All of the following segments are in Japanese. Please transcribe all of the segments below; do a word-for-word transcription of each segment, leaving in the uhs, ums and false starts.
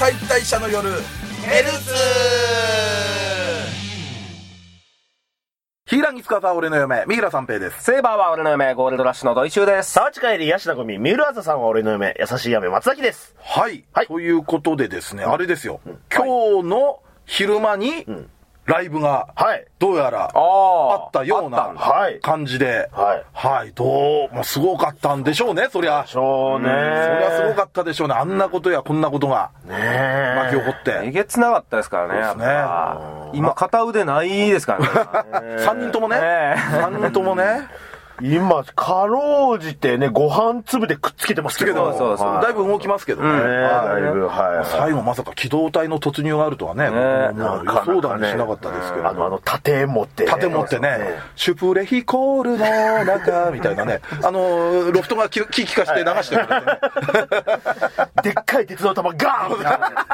解体者の夜ヘルツヒーランギスカーは俺の嫁三浦三平です。 セーバーは俺の嫁ゴールドラッシュの土井修です。 沢地帰りヤシナゴミ三浦朝さんは俺の嫁優しい嫁松崎です。 はい、はい、ということでですね、あれですよ、うん、今日の昼間に、うんライブがどうやらあったような感じで、はい、はい、どうもすごかったんでしょうね、そりゃ。 でしょうね。そりゃすごかったでしょうね。あんなことやこんなことが巻き起こって。 えげつなかったですからね。 そうですね。 今片腕ないですからね。 さんにんともね。さんにんともね。 今かろうじてねご飯粒でくっつけてますけど、 そうそうそう、はい、だいぶ動きますけどね、うん、だいぶ、はい、最後まさか機動隊の突入があるとはね、ねもう予想だにしなかったですけど、 あのあの盾持って盾持ってね、シュプレヒコールの中みたいなね、あのロフトがキー聞かして流してくれてねでっかい鉄の玉ガーン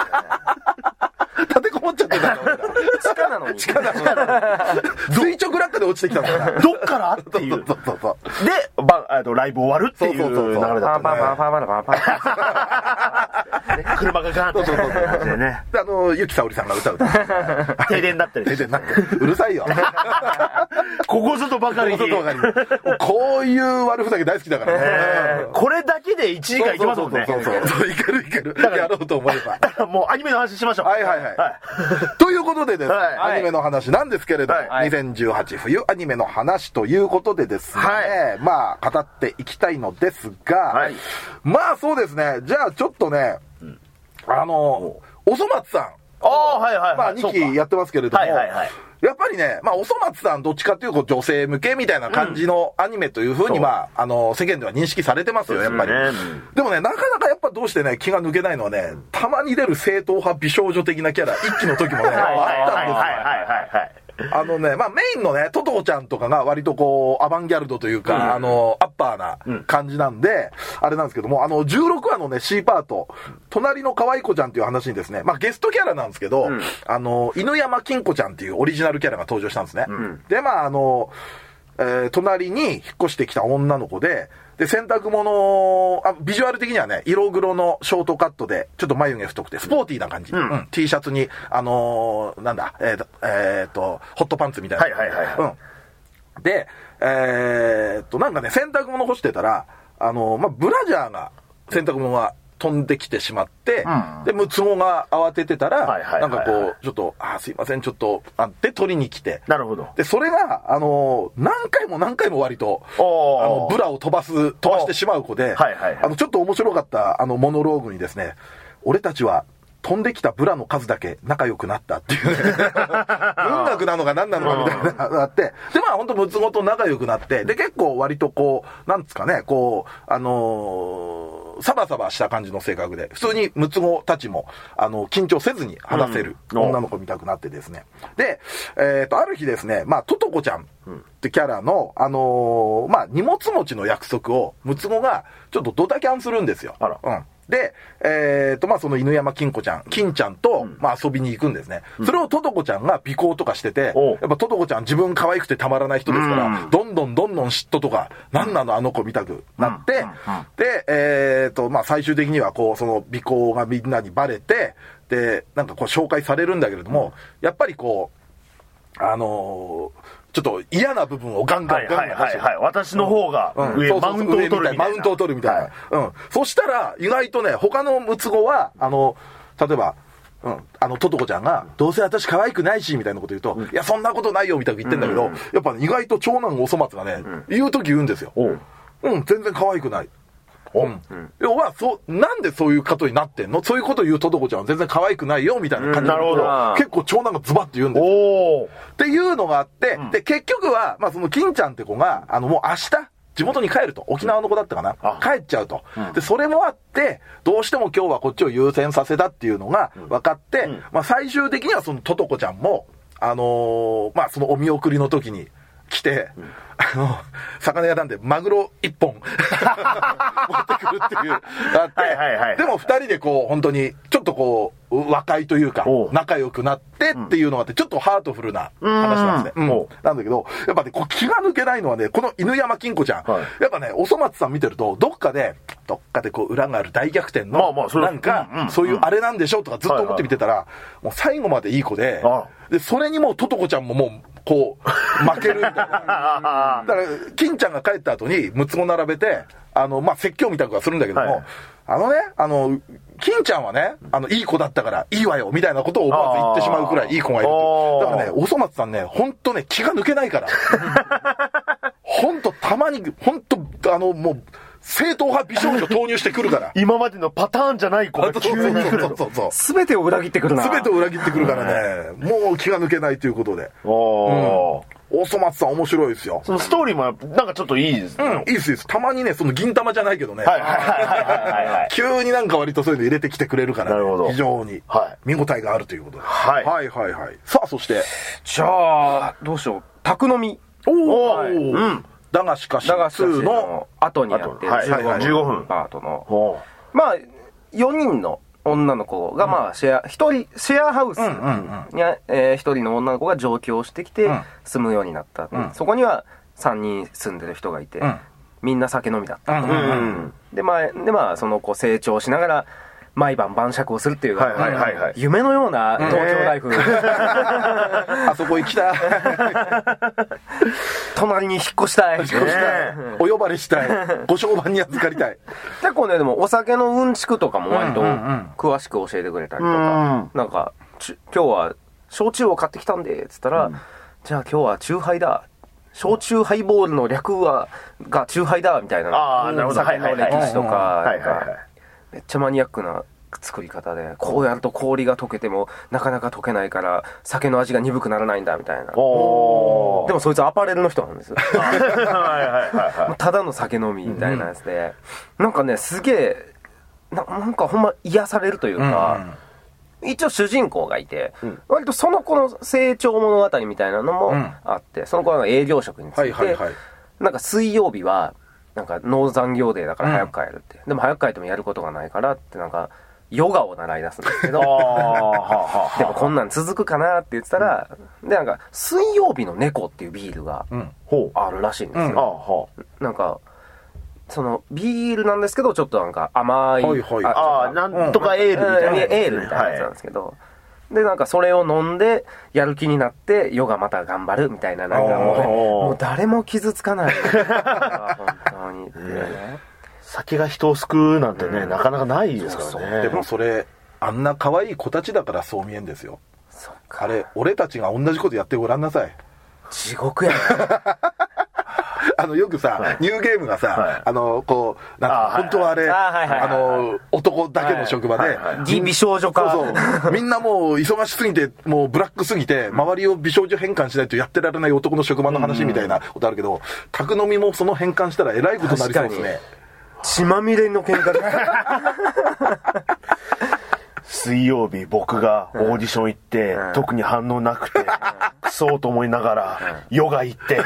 立てこもっちゃってたの地下なのに地下なのに垂直落下で落ちてきたんだからどっからっていうそうそうそうそうでばあのライブ終わるっていう流れだったね。パンパンパンパンパンパンパン車がガーンとそうそうそうそうねあのゆきさおりさんが歌う停電だったり停電なってうるさいよここぞとばかりにこういう悪ふざけ大好きだからねこれだけでいちじかんいきますもんね。 そうそうそういけるいけるやろうと思えばもうアニメの話しましょう。 はいはいはいはい、ということでですね、はい、アニメの話なんですけれども、はい、にせんじゅうはち冬アニメの話ということでですね、はい、まあ語っていきたいのですが、はい、まあそうですね、じゃあちょっとね、うん、あのおそ松さんあ、はいはいはい、 まあにきやってますけれども、 はいはいはい、 やっぱりね、まあおそ松さんどっちかっていうと女性向けみたいな感じのアニメという風に、うん、まああの世間では認識されてますよやっぱり。で, ね、でもねなかなかやっぱどうしてね気が抜けないのはね、たまに出る正統派美少女的なキャラ一期の時もねあったんですよ。はいはいはいはい。あのね、まあメインのねトトコちゃんとかが割とこうアバンギャルドというか、うん、あのアッパーな感じなんで、うん、あれなんですけども、あのじゅうろくわのね C パート隣の可愛い子ちゃんっていう話にですね、まあゲストキャラなんですけど、うん、あの犬山金子ちゃんっていうオリジナルキャラが登場したんですね、うん、でまああの、えー、隣に引っ越してきた女の子でで洗濯物あビジュアル的にはね色黒のショートカットでちょっと眉毛太くてスポーティーな感じ、うんうん、T シャツにあのー、なんだえーと、えー、とホットパンツみたいな、はいはいはいはい、うん、でえー、っとなんかね洗濯物干してたらあのー、まあブラジャーが洗濯物が飛んできてしまって、うん、で、ムツゴが慌ててたら、はいはいはいはい、なんかこう、ちょっと、あ、すいません、ちょっと、あって取りに来て。 なるほど。 で、それが、あのー、何回も何回も割と、あの、ブラを飛ばす、飛ばしてしまう子で、はいはいはい、あの、ちょっと面白かった、あの、モノローグにですね、俺たちは、飛んできたブラの数だけ仲良くなったっていうね文学なのか何なのかみたいなのがあってでまあ本当ムツゴと仲良くなってで結構割とこうなんですかねこうあのー、サバサバした感じの性格で普通にムツゴたちもあの緊張せずに話せる女の子見たくなってですね、うん、でえっ、ー、とある日ですねまあトトコちゃんってキャラのあのー、まあ荷物持ちの約束をムツゴがちょっとドタキャンするんですよ。あら、うんで、えーと、まあ、その犬山金子ちゃん、金ちゃんと、まあ、遊びに行くんですね。うん、それをトトコちゃんが尾行とかしてて、やっぱトトコちゃん自分可愛くてたまらない人ですから、うん、どんどんどんどん嫉妬とか、なんなのあの子見たくなって、うんうん、で、えーと、まあ、最終的にはこう、その尾行がみんなにバレて、で、なんかこう紹介されるんだけれども、うん、やっぱりこう、あのー、ちょっと嫌な部分をガンガンガンガン出して、はいはいはい、 私の方が上、うん、マウントを取るみたいなマウントを取るみたいな、はい、うん、そしたら意外とね他のムツゴはあの例えば、うん、あのトトコちゃんが、うん、どうせ私可愛くないしみたいなこと言うと、うん、いやそんなことないよみたいなこと言ってんだけど、うん、やっぱ、ね、意外と長男おそ松がね、うん、言う時言うんですよ、うん、うん、全然可愛くない、うん、要はそうなんでそういうことになってんの、そういうこと言うトトコちゃんは全然可愛くないよみたいな感じで、うん、結構長男がズバッと言うんですよっていうのがあって、うん、で結局は、まあ、その金ちゃんって子があのもう明日地元に帰ると沖縄の子だったかな、うん、帰っちゃうと、うん、でそれもあってどうしても今日はこっちを優先させたっていうのが分かって、うん、まあ、最終的にはそのトトコちゃんもあのー、まあそのお見送りの時に来て、うん、あの、魚屋なんでマグロ一本持ってくるっていう、あって、はいはいはい、でも二人でこう、本当に、ちょっとこう、和解というか、仲良くなってっていうのがあって、ちょっとハートフルな話なんですね。うんうん、なんだけど、やっぱね、こう気が抜けないのはね、この犬山金子ちゃん、はい、やっぱね、おそ松さん見てると、どっかで、どっかでこう、裏がある大逆転の、まあまあなんか、うんうん、そういうあれなんでしょうとかずっと思って見てたら、はいはい、もう最後までいい子で、で、それにもうトトコちゃんももう、こう、負けるみたいな。だから、金ちゃんが帰った後に、六つ子並べて、あの、まあ、説教みたいなことはするんだけども、はい、あのね、あの、金ちゃんはね、あの、いい子だったから、いいわよ、みたいなことを思わず言ってしまうくらいいい子がいる。だからね、おそ松さんね、ほんとね、気が抜けないから。ほんと、たまに、ほんと、あの、もう、正統派美少女投入してくるから。 今までのパターンじゃない子が急に来る。 そうそうそう。すべてを裏切ってくるな。 すべてを裏切ってくるからね、もう気が抜けないということで。おー。おそ松さん面白いですよ。 そのストーリーもなんかちょっといいですね。 うん、いいですいいです。たまにね、その銀玉じゃないけどね。はいはいはいはい。急になんか割とそういうの入れてきてくれるから、ね、なるほど。非常に見応えがあるということで。はい。はいはいはい。さあ、そして。 じゃあ、どうしよう。宅飲み。 おー。はい、うん。だがしかしツーの後にやってるじゅうごふんパートの。まあ、よにんの女の子が、まあ、シェア、一人、シェアハウスに、えー、一人の女の子が上京してきて、住むようになった。うん、そこにはさんにん住んでる人がいて、うん、みんな酒飲みだった。で、まあ、で、まあ、その子成長しながら、毎晩晩酌をするっていう、はいはいはいはい、夢のような東京ライフ。 あそこ行きたい。 隣に引っ越したい。 お呼ばれしたい。ご商売に預かりたい。 結構ね、でもお酒のうんちくとかも割と詳しく教えてくれたりとか、うんうん、なんか、今日は焼酎を買ってきたんで、つったら、うん、じゃあ今日はチューハイだ。焼酎ハイボールの略は、がチューハイだ、みたいな。ああ、なるほど。酒の歴史とか、めっちゃマニアックな作り方で、こうやると氷が溶けてもなかなか溶けないから酒の味が鈍くならないんだみたいな。おでもそいつアパレルの人なんですよ。ただの酒飲みみたいなやつで、うん、なんかねすげえ な, なんかほんま癒されるというか、うん、一応主人公がいて、うん、割とその子の成長物語みたいなのもあって、うん、その子の営業職について、はいはいはい、なんか水曜日はなんか農残業デーだから早く帰るって、うん、でも早く帰ってもやることがないからってなんかヨガを習い出すんですけどでもこんなん続くかなって言ってたら、うん、でなんか水曜日の猫っていうビールがあるらしいんですよ、うん、なんかそのビールなんですけどちょっとなんか甘い、はいはい、 ああなんとかエールみたいな、うん、 エールみたいなやつなんですけど、はい、でなんかそれを飲んでやる気になってヨガまた頑張るみたいな、なんかもう、ね、もう誰も傷つかない本当にってね、 酒が人を救うなんてね、うん、なかなかないですからね。そうそう、 でもそれあんな可愛い子たちだからそう見えんですよ。そっか。あれ俺たちが同じことやってごらんなさい。 地獄やね。 あのよくさ、はい、ニューゲームがさ、はい、あのこうなんか本当はあれ、はいはい、あの男だけの職場で、はいはいはい、 美少女か、 そうそうみんなもう忙しすぎてもうブラックすぎて周りを美少女変換しないとやってられない男の職場の話みたいなことあるけど、宅飲みもその変換したらえらいことになりそうですね。 血まみれの喧嘩で水曜日僕がオーディション行って、うん、特に反応なくて、うん、クソと思いながら、うん、ヨガ行って、うん、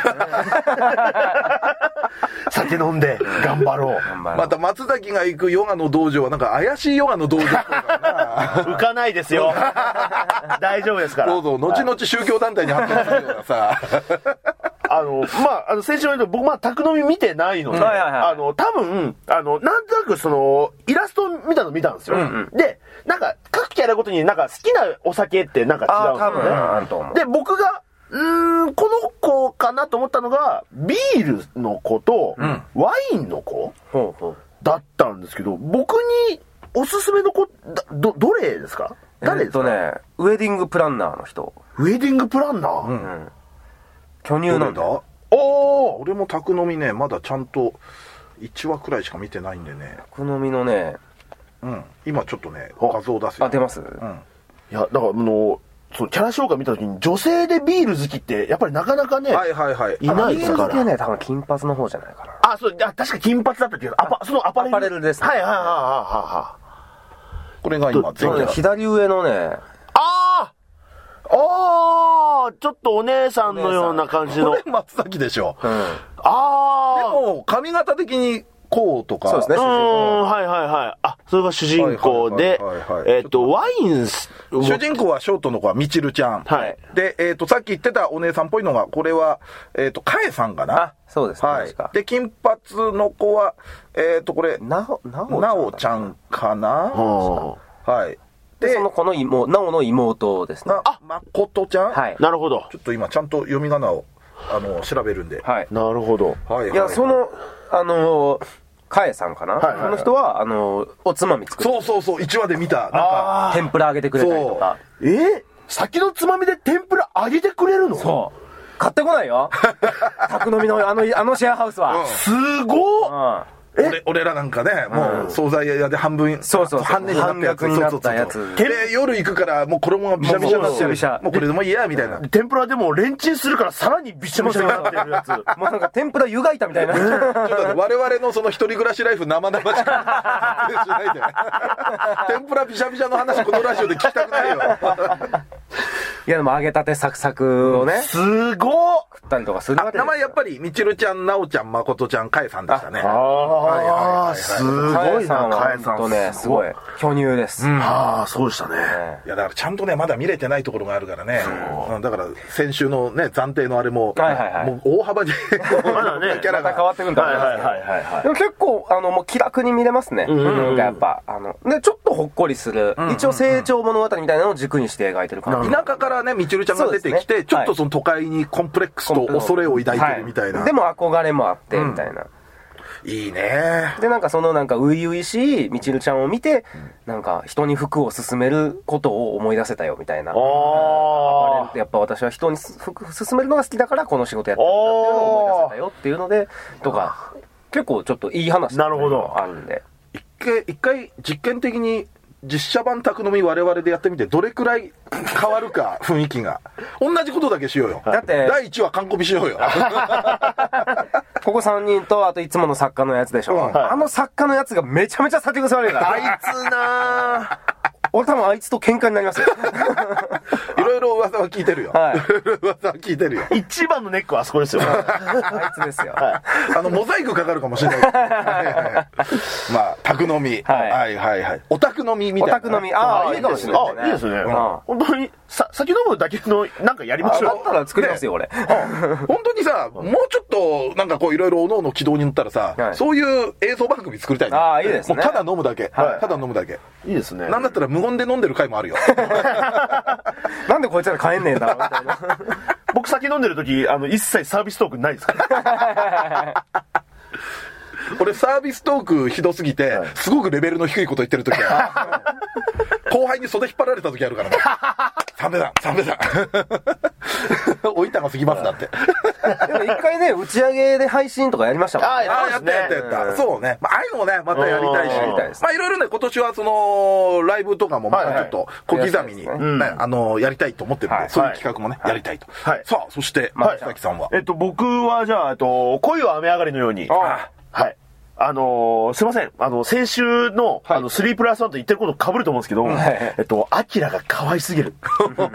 酒飲んで頑張ろう。 また松崎が行くヨガの道場はなんか怪しいヨガの道場だからな。浮かないですよ。大丈夫ですから。 どうぞ後々宗教団体に発展するようなさ。 あの、まあ、あの、先週の言うと、僕、まあ、宅飲み見てないので、うんはいはいはい、あの、多分、あの、なんとなく、その、イラストみたいなの見たんですよ。うんうん、で、なんか、各キャラごとになんか、好きなお酒ってなんか違うんですよね。で、僕が、うーん、この子かなと思ったのが、ビールの子と、ワインの子、うん、だったんですけど、僕におすすめの子、ど、どれですか？誰ですか？ えっとね、ウェディングプランナーの人。 ウェディングプランナー？うん。 巨乳なんだ。おお、俺も宅飲みね、まだちゃんといちわくらいしか見てないんでね。 宅飲みのね、 うん、今ちょっとね画像出すよ。 あ、出ます？うん。 いや、だからあのそのキャラ紹介見た時に女性でビール好きってやっぱりなかなかね、 はいはいはい、 いないですから。 ビール好きはね、多分金髪の方じゃないかな。 あ、そう、あ、確か金髪だったけど、アパ、そのアパレル。 アパレルです、ね。 はいはいはいはいはい。 これが今全部左上のね。 ああ。 ああ、ちょっとお姉さんのような感じの。 これ松崎でしょ。うん、 ああ。 でも、髪型的に、こうとか。 そうですね。 うん、はいはいはい。あ、それが主人公で、えっと、ワインス。 主人公はショートの子はみちるちゃん。はい。で、えっと、さっき言ってたお姉さんっぽいのが、これは、えっと、かえさんかな。 あ、そうですね。 はい。で、金髪の子は、えっと、これ、 なお、 なおちゃんかな。はい。 で、その子の妹、なおの妹ですね。 あ、まことちゃん。 はい。なるほど。 ちょっと今、ちゃんと読み仮名を、あの、調べるんで。 はい。なるほど。 はい。 いや、その、あの、かえさんかな、はいはいはい、この人は、あの、おつまみ作る。 そうそうそう、いちわで見た。なんか、 天ぷら揚げてくれたりとか。 えー、先のつまみで天ぷら揚げてくれるの？ そう。買ってこないよ。宅飲みのあの、あのシェアハウスは。 うん、 すごっ、 うん俺, 俺らなんかね、もう惣菜屋で半分、 そうそう半値になったやつ、 になったやつで、夜行くからもう衣がびしゃびしゃになってる。もうこれでもいいや、みたいな。 天ぷらでもレンチンするからさらにびしゃびしゃになってるやつ。もうなんか天ぷら湯がいたみたいな。ちょっとね、我々のその一人暮らしライフ生々しくしないで。天ぷらびしゃびしゃの話このラジオで聞きたくないよ。 いやでも揚げたてサクサクをね。 すごっ食ったりとかするわけですよ。 名前やっぱりみちるちゃん、なおちゃん、まことちゃん、かえさんでしたね。 ああ、すごいな、 かえさんとね、すごい巨乳です。 ああ、そうでしたね。 いやだからちゃんとねまだ見れてないところがあるからね。だから先週のね暫定のあれももう大幅にまだねキャラが変わってくるんだけど、結構あのもう気楽に見れますね。なんかやっぱあのでちょっとほっこりする一応成長物語みたいなのを軸にして描いてる感じ。 田舎からねみちるちゃんが出てきてちょっとその都会にコンプレックスと恐れを抱いてるみたいな。 でも憧れもあってみたいな。 いいね。 でなんかそのなんか初々しいみちるちゃんを見て、うん、なんか人に服を勧めることを思い出せたよみたいな。ああ。やっぱ私は人に服勧めるのが好きだからこの仕事やってるんだっていうのを思い出せたよっていうのでとか結構ちょっといい話なるほどあるんで。 一回一回実験的に実写版宅飲み我々でやってみてどれくらい変わるか雰囲気が同じことだけしようよ。 だってだいいちわ完コピしようよ。 ここさんにんとあといつもの作家のやつでしょ、うん、あの作家のやつがめちゃめちゃ酒癖悪いからあいつなぁ俺多分あいつと喧嘩になりますよ。 いろいろ噂は聞いてるよ。はい。噂は聞いてるよ。 一番のネックはあそこですよ。 あいつですよ。 はい。あの、モザイクかかるかもしれない。はいはいはい、まあ、宅飲み。はい、はいはいはい。オタク飲みみたいな。 オタク飲み。ああ、いいかもしれない、ね。 あ、いいですね。うん、本当に、さ、先飲むだけの、なんかやりましょう。 だったら作りますよ、俺。 本当にさ、もうちょっと、なんかこう、いろいろおのおの軌道に乗ったらさ、はい、そういう映像番組作りたいね。 ああ、いいですね。 もうただ飲むだけ。はい。ただ飲むだけ。 いいですね。 なんだったら無言で飲んでる回もあるよ。 なんでこいつら帰んねえんだろうみたいな。 僕酒飲んでる時あの一切サービストークないですから。 俺サービストークひどすぎて、はい、すごくレベルの低いこと言ってる時は後輩に袖引っ張られた時あるからね。サメだサメだ。お板が過ぎますだって。 でも一回ね打ち上げで配信とかやりましたもんね。 ああやったやったやった、うん、そうね、まあああいうのもねまたやりたいし、まあいろいろね今年はそのライブとかもまたちょっと小刻みに、はいはいね、あのやりたいと思ってるんで、はい、そういう企画もね、はい、やりたいと、はい、さあそして松崎さんは、 えっと僕はじゃあえっと恋は雨上がりのように、あはい、あのー、すいません。あの、先週の、はい、あの、スリープラスワンと言ってること被ると思うんですけど、はい、えっと、アキラが可愛すぎる。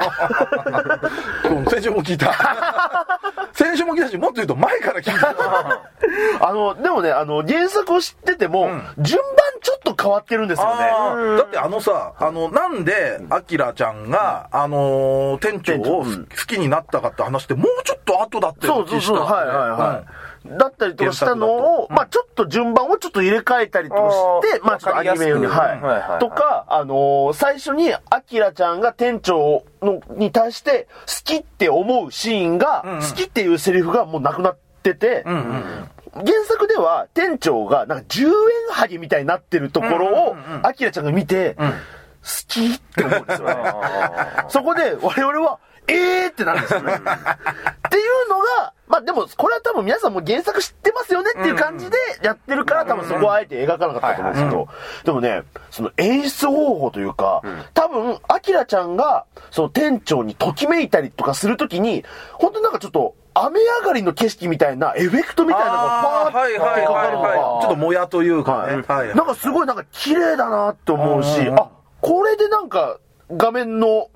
先週も聞いた。先週も聞いたし、もっと言うと前から聞いた。 あの、でもね、あの、原作を知ってても、うん、順番ちょっと変わってるんですよね。 だってあのさ、あの、なんで、アキラちゃんが、あのー、店長を好きになったかって話って、もうちょっと後だってそうそうそう、はいはいはい。うんだったりとかしたのを、まあちょっと順番をちょっと入れ替えたりとかして、まあちょっとアニメ用に、はい。とか、あのー、最初にアキラちゃんが店長のに対して好きって思うシーンが、好きっていうセリフがもうなくなってて、原作では店長がなんかじゅうえんはぎみたいになってるところを、アキラちゃんが見て、好きって思うんですよね。そこで我々は、えーってなるんですよね。っていうのが、まあでもこれは多分皆さんも原作知ってますよねっていう感じでやってるから多分そこはあえて描かなかったと思うんですけど、でもね、その演出方法というか、多分アキラちゃんがその店長にときめいたりとかするときに、本当になんかちょっと雨上がりの景色みたいなエフェクトみたいなのがパーッてかかるのが、 ちょっともやというかね、 なんかすごいなんか綺麗だなって思うし、あ、これでなんか画面の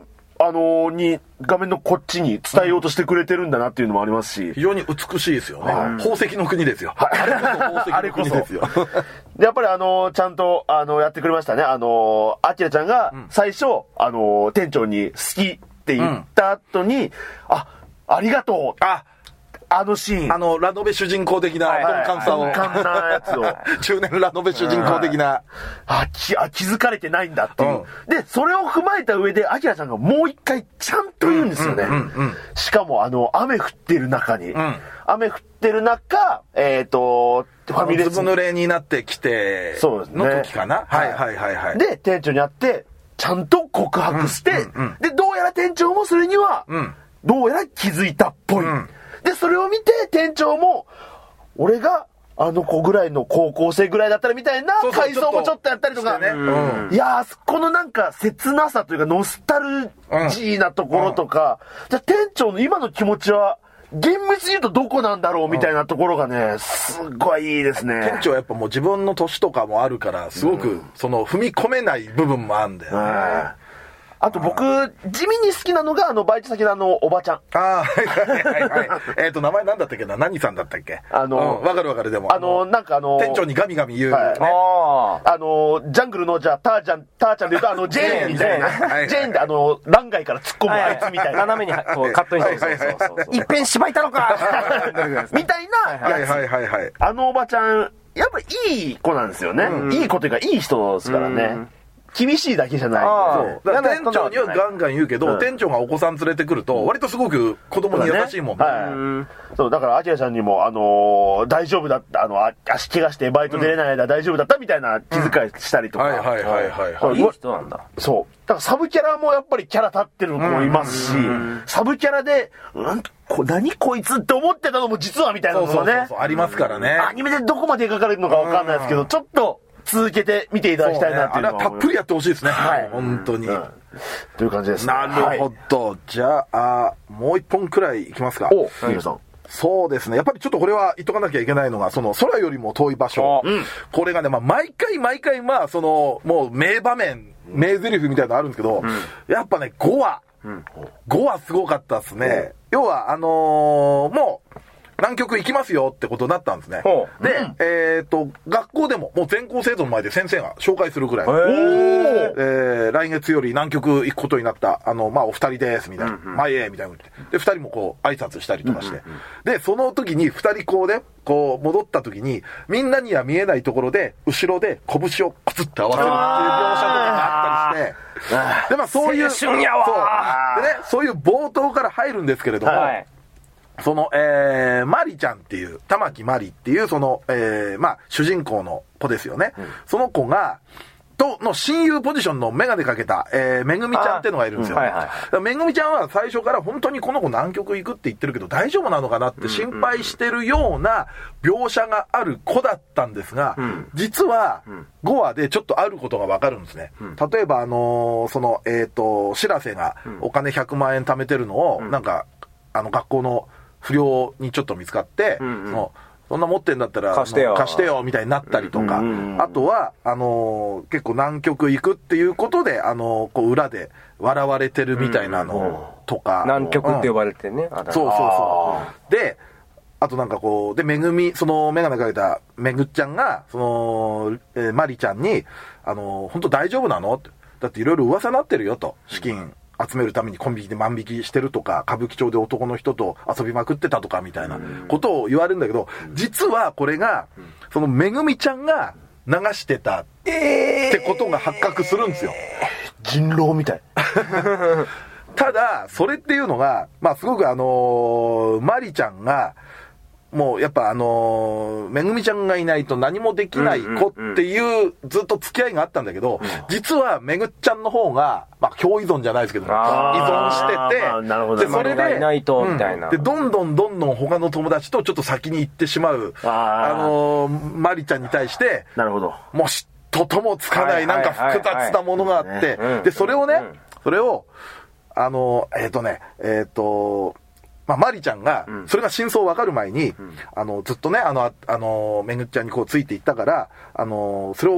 あのー、に、画面のこっちに伝えようとしてくれてるんだなっていうのもありますし。 非常に美しいですよね。はい、宝石の国ですよ。はい、あれこそ宝石の国ですよ。 で、やっぱりあのー、ちゃんと、あのー、やってくれましたね。あのー、アキラちゃんが、最初、うん、あのー、店長に好きって言った後に、うん、あ、ありがとう。あ、あのシーン。 あの、ラノベ主人公的な、鈍感さを。 鈍感なやつを。 中年ラノベ主人公的な。 あ、き、あ、気づかれてないんだっていう。うん、で、それを踏まえた上で、アキラちゃんがもう一回ちゃんと言うんですよね。しかも、あの、雨降ってる中に。うん、雨降ってる中、えっ、ー、と、 ファミレス。ずぶ濡れになってきて、そうですね。の時かな。はいはいはいはい。 で、店長に会って、ちゃんと告白して、うんうんうん、で、どうやら店長もそれには、うん、どうやら気づいたっぽい。うんで、それを見て、店長も、俺が、あの子ぐらいの高校生ぐらいだったらみたいな回想もちょっとやったりとか。ね、うん、いやー、そこのなんか切なさというか、ノスタルジーなところとか、うん、じゃあ店長の今の気持ちは、厳密に言うとどこなんだろうみたいなところがね、すっごいいいですね。 店長はやっぱもう自分の年とかもあるから、すごく、その、踏み込めない部分もあるんだよね。うんあと僕、地味に好きなのが、あの、バイト先のあの、おばちゃん。 ああ、はいはいはいはい。えっと、名前なんだったっけな何さんだったっけあの、わ、うん、かるわかるでも。 あの、なんかあの、 店長にガミガミ言う、ね。はい、 あの、ジャングルの、じゃあ、ターちゃん、ターちゃんで言うと、あの、ジェーンみたいな。ジェーンで、あの、欄外から突っ込むあいつみたいな。 斜めに、こう、カットインして。一遍しばいたのかみたいな。 はいはいはいはい。 あのおばちゃん、やっぱいい子なんですよね。うん、いい子というか、いい人ですからね。厳しいだけじゃない。 そう。だから店長にはガンガン言うけど、うん、店長がお子さん連れてくると、割とすごく子供に優しいもんね。 はい。そう、だから、アキラちゃんにも、あのー、大丈夫だった、あの、足怪我してバイト出れない間大丈夫だったみたいな気遣いしたりとか。 はいはいはいはい。 いい人なんだ。 そう。だからサブキャラもやっぱりキャラ立ってる子もいますし、サブキャラで、うんこ何こいつって思ってたのも実はみたいなのもね。そうそうそうありますからね。 アニメでどこまで描かれるのかわかんないですけど、ちょっと、続けて見ていただきたいなっていうのは、 ね、あれはたっぷりやってほしいですね。はい。本当に。うん、 という感じですね。 なるほど。はい、じゃあ、もう一本くらいいきますか。 お、皆さん。 そうですね。やっぱりちょっとこれは言っとかなきゃいけないのが、その空よりも遠い場所。うん、これがね、まあ毎回毎回まあ、その、もう名場面、名台詞みたいなのあるんですけど、うん、やっぱね、ごわ。うん、ごわすごかったですね。要は、あのー、もう、南極行きますよってことになったんですね。で、うん、えっ、ー、と、学校でも、もう全校生徒の前で先生が紹介するくらい。おーえー、来月より南極行くことになった、あの、まあ、お二人です、みたいな。うんうん、前へ、みたいな。で、二人もこう、挨拶したりとかして。うんうんうん、で、その時に二人こうね、こう、戻った時に、みんなには見えないところで、後ろで拳をコツッと合わせるっていう描写とかがあったりして、で、まあ、そういう、 青春やわそう。でね、そういう冒頭から入るんですけれども、はいその、えー、マリちゃんっていう、玉木マリっていう、その、えー、まあ、主人公の子ですよね。うん、その子が、と、の親友ポジションのメガネかけた、えー、めぐみちゃんっていうのがいるんですよ。うんはいはい、めぐみちゃんは最初から本当にこの子南極行くって言ってるけど大丈夫なのかなって心配してるような描写がある子だったんですが、うん、実は、ごわでちょっとあることがわかるんですね。うん、例えば、あのー、その、えっ、ー、と、しらせがお金ひゃくまんえん貯めてるのを、うん、なんか、あの、学校の、不良にちょっと見つかって、うんうん、そのそんな持ってんだったら貸してよ貸してよみたいになったりとか、うんうんうん、あとはあのー、結構南極行くっていうことであのー、こう裏で笑われてるみたいなのとか、 うんうん、南極って呼ばれてね、 うん、そうそうそうであとなんかこうでめぐみそのメガネかけためぐっちゃんがその、えー、マリちゃんにあのー、本当大丈夫なのってだっていろいろ噂になってるよと資金、うん集めるためにコンビニで万引きしてるとか歌舞伎町で男の人と遊びまくってたとかみたいなことを言われるんだけど実はこれがそのめぐみちゃんが流してたってことが発覚するんですよ、 えー、人狼みたいただそれっていうのがまあすごくあのー、マリちゃんがもうやっぱあのー、めぐみちゃんがいないと何もできない子っていうずっと付き合いがあったんだけど、うんうん、実はめぐっちゃんの方が、まあ共依存じゃないですけど、依存してて、 なるほどで、それで、 いないと、みたいな、 うん。で、どんどんどんどん他の友達とちょっと先に行ってしまう、あ、あのー、マリちゃんに対して、 なるほど。 もう嫉妬ともつかない、なんか複雑なものがあって、で、それをね、それを、あのー、えっ、ー、とね、えっ、ー、と、まあ、マリちゃんが、それが真相分かる前に、うん、あの、ずっとね、あの、あの、めぐっちゃんにこうついていったから、あの、それを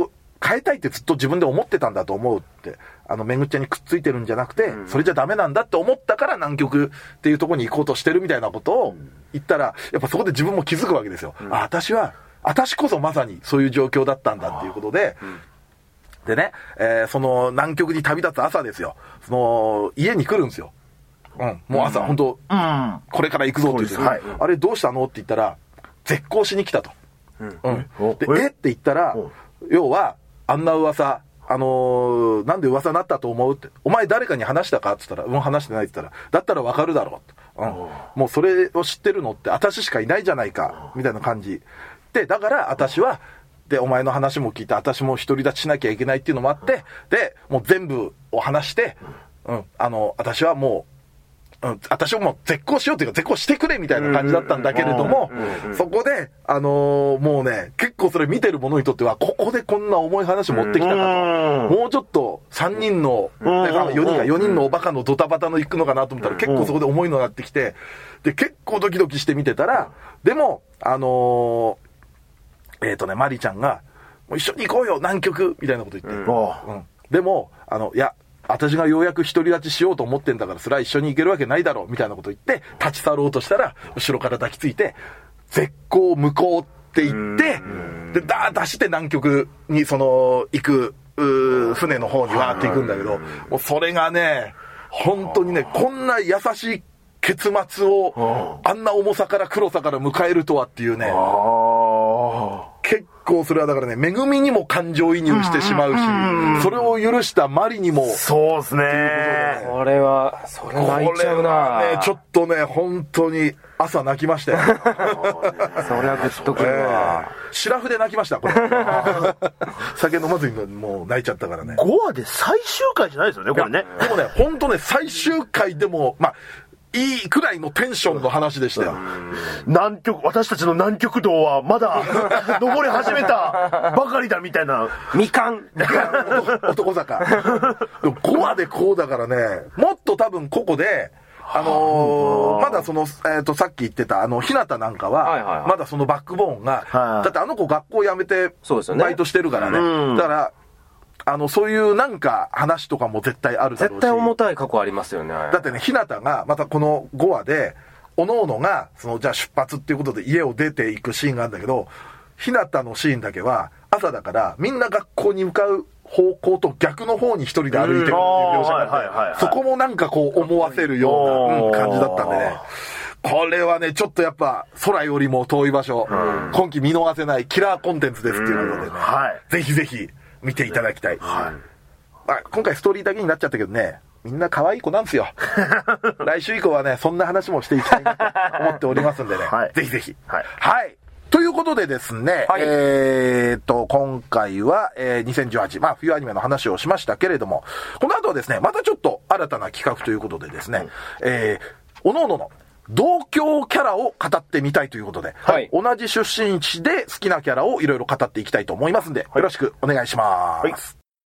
変えたいってずっと自分で思ってたんだと思うって、あのめぐっちゃんにくっついてるんじゃなくて、うん、それじゃダメなんだって思ったから南極っていうところに行こうとしてるみたいなことを言ったら、やっぱそこで自分も気づくわけですよ、うん、あ、私は私こそまさにそういう状況だったんだっていうことで、うん、でね、えー、その南極に旅立つ朝ですよ、その家に来るんですよ、うん、もう朝、うん、本当、うん、これから行くぞって言って、はい、あれどうしたのって言ったら、絶交しに来たと、うんうん、でえって言ったら、要はあんな噂、あのー、なんで噂になったと思うって、お前誰かに話したかって言ったら、うん、話してないって言ったら、だったらわかるだろう、うん、もうそれを知ってるのって私しかいないじゃないかみたいな感じで、だから私はでお前の話も聞いて、私も独り立ちしなきゃいけないっていうのもあって、でもう全部を話して、うん、あの私はもううん、私はもう絶交しようというか絶交してくれみたいな感じだったんだけれども、そこで、あのー、もうね、結構それ見てる者にとっては、ここでこんな重い話持ってきたかと、もうちょっとさんにんの、ね、よにんかよにんのおバカのドタバタの行くのかなと思ったら、結構そこで重いのがなってきて、で、結構ドキドキして見てたら、でも、あのー、えっとね、マリちゃんが、もう一緒に行こうよ、南極みたいなこと言って、うんうん、でも、あの、いや、私がようやく独り立ちしようと思ってんだから、それは一緒に行けるわけないだろうみたいなこと言って立ち去ろうとしたら、後ろから抱きついて絶交無効って言って、でダーッと走って南極にその行く船の方にわーって行くんだけど、もうそれがね、本当にね、こんな優しい結末をあんな重さから黒さから迎えるとはっていうね、結構それはだからね、恵みにも感情移入してしまうし、それを許したマリにも、 そうですね、 これはそれ泣いちゃうな、 ね、ちょっとね、本当に朝泣きましたよそれはグッとくるわ、 えー、シラフで泣きましたこれ酒飲まずにもう泣いちゃったからね。 ごわで最終回じゃないですよねこれね。 でもね、本当ね、最終回でもまあいいくらいのテンションの話でしたよ。 南極、私たちの南極道はまだ登り始めたばかりだみたいな。 みかん男坂。ごわでこうだからね、もっと多分ここで、あのー、まだその、えっと、さっき言ってた、あの、ひなたなんかは、まだそのバックボーンが、だってあの子学校辞めて、バイトしてるからね。だから、あの、そういうなんか話とかも絶対あるだろうし。 絶対重たい過去ありますよね。 だってね、ひなたが、またこのごわで、おのおのが、その、じゃあ出発っていうことで家を出ていくシーンがあるんだけど、ひなたのシーンだけは、朝だから、みんな学校に向かう方向と逆の方に一人で歩いてるっていう描写があって、そこもなんかこう思わせるような、うん、感じだったんでね。これはね、ちょっとやっぱ、空よりも遠い場所、うん、今期見逃せないキラーコンテンツですっていうことでね、はい、ぜひぜひ、見ていただきたい、はい、まあ、今回ストーリーだけになっちゃったけどね、みんな可愛い子なんですよ来週以降はね、そんな話もしていきたいなと思っておりますんでね、はい、ぜひぜひ、はい、はい、ということでですね、はい、えーと今回は、えー、にせんじゅうはち、まあ冬アニメの話をしましたけれども、この後はですね、またちょっと新たな企画ということでですね、うん、えー、おのおのの同郷キャラを語ってみたいということで、はい、同じ出身地で好きなキャラをいろいろ語っていきたいと思いますんで、はい、よろしくお願いします。はい、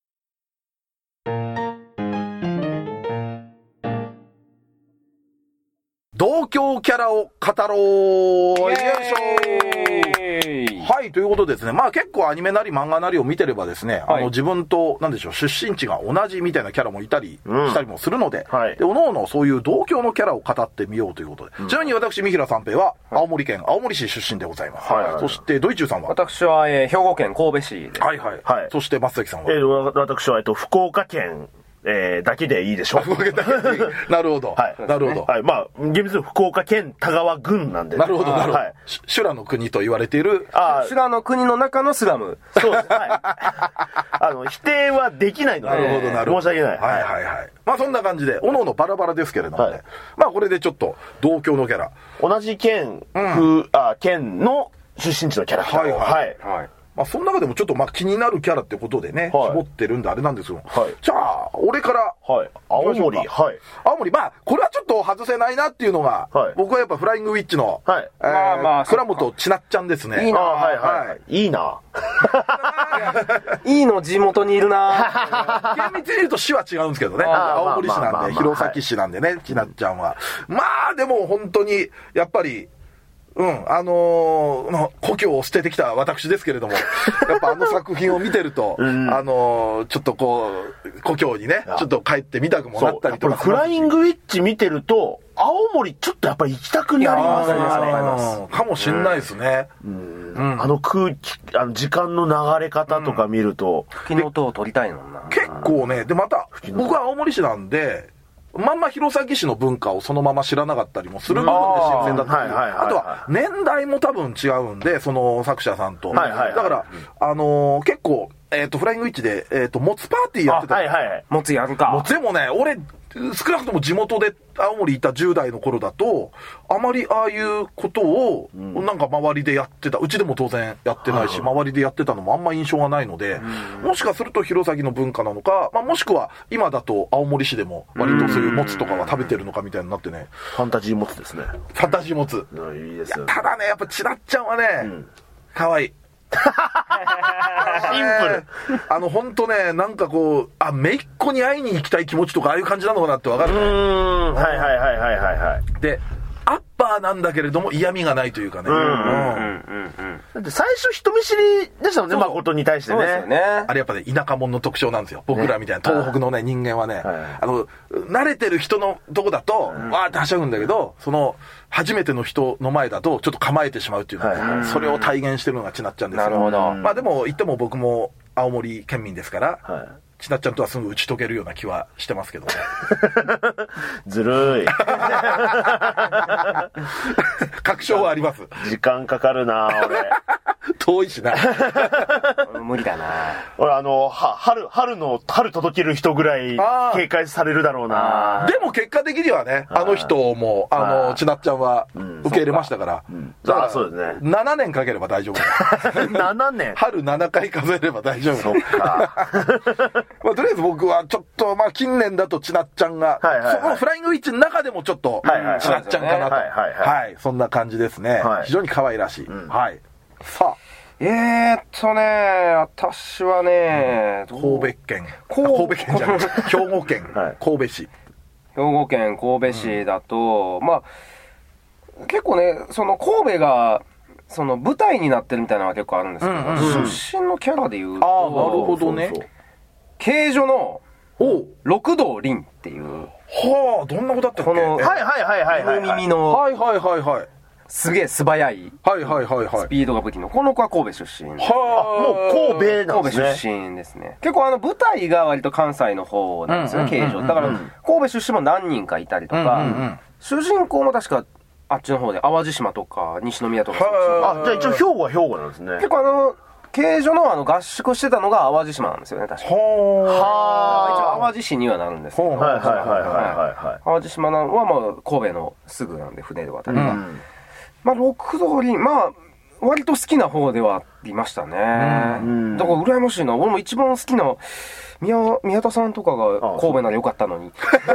同郷キャラを語ろう、よいしょ。はい、ということでですね、まあ結構アニメなり漫画なりを見てればですね、はい、あの自分となんでしょう、出身地が同じみたいなキャラもいたりしたりもするので、うん、はい、でおのおのそういう同郷のキャラを語ってみようということで、うん、ちなみに私三平三平は青森県青森市出身でございます。はいはいはい、そしてドイチューさんは、 私は、えー、兵庫県神戸市で、 はいはいはい、そして松崎さんは、 えー、私はえっと福岡県えー、だけでいいでしょう。 なるほど。はい。なるほど。 はい。まあ、厳密に福岡県田川郡なんで、ね。 なるほど、なるほど。はい。修羅の国と言われている。 ああ。修羅の国の中のスラム。 そうです。はい。あの、否定はできないので。なるほど、なるほど。申し訳ない。 はいはいはい。まあ、そんな感じで、おのおのバラバラですけれどもね。はい、まあ、これでちょっと、同郷のキャラ。 同じ県、うん、あ、県の出身地のキャラクター。はいはい。はい。はい、 まあ、その中でもちょっとまあ気になるキャラってことでね、はい、絞ってるんであれなんですよ。はい、じゃあ、俺から。 はい。青森。はい。 青森。まあ、これはちょっと外せないなっていうのが、はい、僕はやっぱフライングウィッチの、はい。えー、まあまあ、倉本千奈ちゃんですね。 いいな、はいはいはい。いいな。 いいの地元にいるな。 厳密に言うと市は違うんですけどね。青森市なんで、弘前市なんでね、千奈ちゃんは。まあ、でも本当に、やっぱり、 うん、あのー、まあ、故郷を捨ててきた私ですけれども、やっぱあの作品を見てると、うん、あのー、ちょっとこう、故郷にね、ちょっと帰ってみたくもなったりとか。 フライングウィッチ見てると、青森ちょっとやっぱり行きたくなりますね。 かもしんないですね。 うんうん、あの空気、あの時間の流れ方とか見ると。 吹きの音を撮りたいもんな。 結構ね、で、また、僕は青森市なんで、まんま弘前市の文化をそのまま知らなかったりもする部分で新鮮だったり、あとは年代も多分違うんで、その作者さんと。だから、あのー、結構、えっと、フライングウィッチで、えっと、もつパーティーやってた。 はいはい。 もつやるか。 もつでもね、俺、少なくとも地元で青森いたじゅう代の頃だと、あまりああいうことを、なんか周りでやってた。うちでも当然やってないし、周りでやってたのもあんま印象がないので、もしかすると弘前の文化なのか、まあ、もしくは今だと青森市でも割とそういうもつとかは食べてるのかみたいになってね。 ファンタジーもつですね。 ファンタジーもつ。 いいですよ。 ただね、やっぱちなっちゃんはね、可愛い。シンプル。あの、ほんとね、なんかこう、あ、姪っ子に会いに行きたい気持ちとか、ああいう感じなのかなってわかるね。うーん。はいはいはいはいはいはい。 で、アッパーなんだけれども嫌味がないというかね。うんうんうんうん。だって最初人見知りでしたもんね、誠に対してね。そうですよね。 あれやっぱね、田舎者の特徴なんですよ。僕らみたいな東北のね、人間はね、あの、慣れてる人のとこだと、わーってはしゃぐんだけど、その、初めての人の前だとちょっと構えてしまうっていうのね、それを体現してるのがちなっちゃんですよ。 なるほど。 まあでも言っても僕も青森県民ですから、ちなっちゃんとはすぐ打ち解けるような気はしてますけどね。 ずるい。 確証はあります。 時間かかるな俺。 遠いしな。 無理だな。 俺あの、は、春、春の、春届ける人ぐらい警戒されるだろうな。 でも結果的にはね、あの人も、あの、ちなっちゃんは受け入れましたから。 ああ、そうですね。 ななねんかければ大丈夫。 ななねん春ななかい数えれば大丈夫。 そっか。 まあ、とりあえず僕はちょっと、まあ、近年だとちなっちゃんが、はいはいはい、そのフライングウィッチの中でもちょっと、ちなっちゃんかなと。はい、はい、そんな感じですね。はい、非常に可愛らしい。うん、はい。さあ。 えーっとね、私はね、 うん、神戸県。神戸県じゃない。兵庫県、はい、神戸市。 兵庫県神戸市だと、うん、まあ、結構ね、その神戸が、その舞台になってるみたいなのが結構あるんですけど、うんうんうん、出身のキャラで言うと、 ああ、なるほどね。 慶女の六道凛っていう。 はあ、どんな子だったっけ？この、 はいはいはいはいはい。 耳の、 はいはいはいはい。 すげえ素早い。 はいはいはいはい。 スピードが武器の。この子は神戸出身。 はあ、もう神戸なんですね。 神戸出身ですね。結構あの舞台が割と関西の方なんですよね、慶女。だから神戸出身も何人かいたりとか、うんうんうん、主人公も確かあっちの方で淡路島とか西宮とか。 あ、じゃあ一応兵庫は兵庫なんですね。 結構あの、慶女のあの合宿してたのが淡路島なんですよね、確かに。はあ。一応淡路市にはなるんですけど。はいはいはいはい。淡路島はまあ神戸のすぐなんで船で渡れば。うん、まあ六道凛、まあ割と好きな方ではありましたね。うん、だから羨ましいな。俺も一番好きな宮宮田さんとかが神戸ならよかったのに。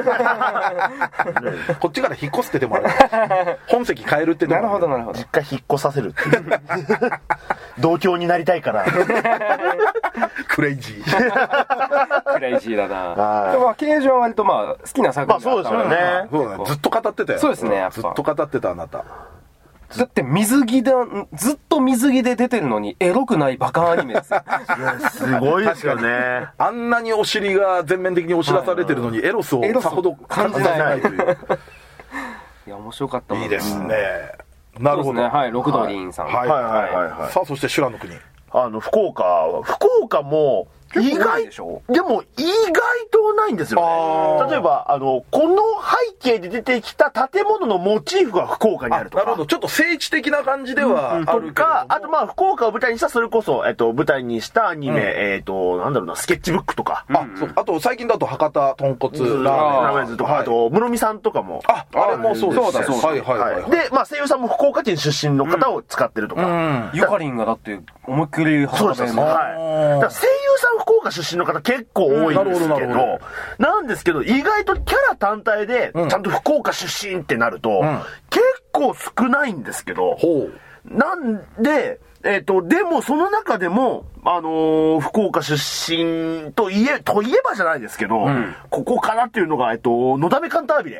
こっちから引っ越すってでもある。本籍変えるってでもある。 なるほどなるほど。 実家引っ越させるっていう。同郷になりたいから。 クレイジー。 クレイジーだな。でも慶女は割とまあ好きな作品だった。まあそうですよね。 そうね。ずっと語ってたよ。 そうですね。やっぱずっと語ってたあなた。 だって水着で、ずっと水着で出てるのにエロくないバカアニメですよ。 すごいですよね。 あんなにお尻が全面的に押し出されてるのにエロスをさほど感じないという。 いや、面白かったもん。 いいですね。なるほど。ね、 はい、六道凛さん。 はいはいはいはい。さあ、そして修羅の国。 あの、福岡は、福岡も、意外、でも意外とないんですよね。例えば、あの、この背景で出てきた建物のモチーフが福岡にあるとか。 なるほど。ちょっと聖地的な感じではあるけど、うん、とか、あとまあ、福岡を舞台にした、それこそ、えっと、舞台にしたアニメ、うん、えっと、なんだろうな、スケッチブックとか。 あ、そう。あと、最近だと博多豚骨ラーメン。 ラーメンズとか、あと、室見さんとかも。 あ、あれもそうです。そうだそうだ。はいはいはい。 で、まあ、声優さんも福岡県出身の方を使ってるとか。 ゆかりんがだって、思いっきり博多弁。 はい。だから声優さん福岡出身の方結構多いんですけど、うん、な, どなんですけど、意外とキャラ単体で、ちゃんと福岡出身ってなると、うん、結構少ないんですけど、うん、なんで、えっ、ー、と、でもその中でも、あのー、福岡出身といえ、といえばじゃないですけど、うん、ここかなっていうのが、えっ、ー、と、のだめカンタービレ。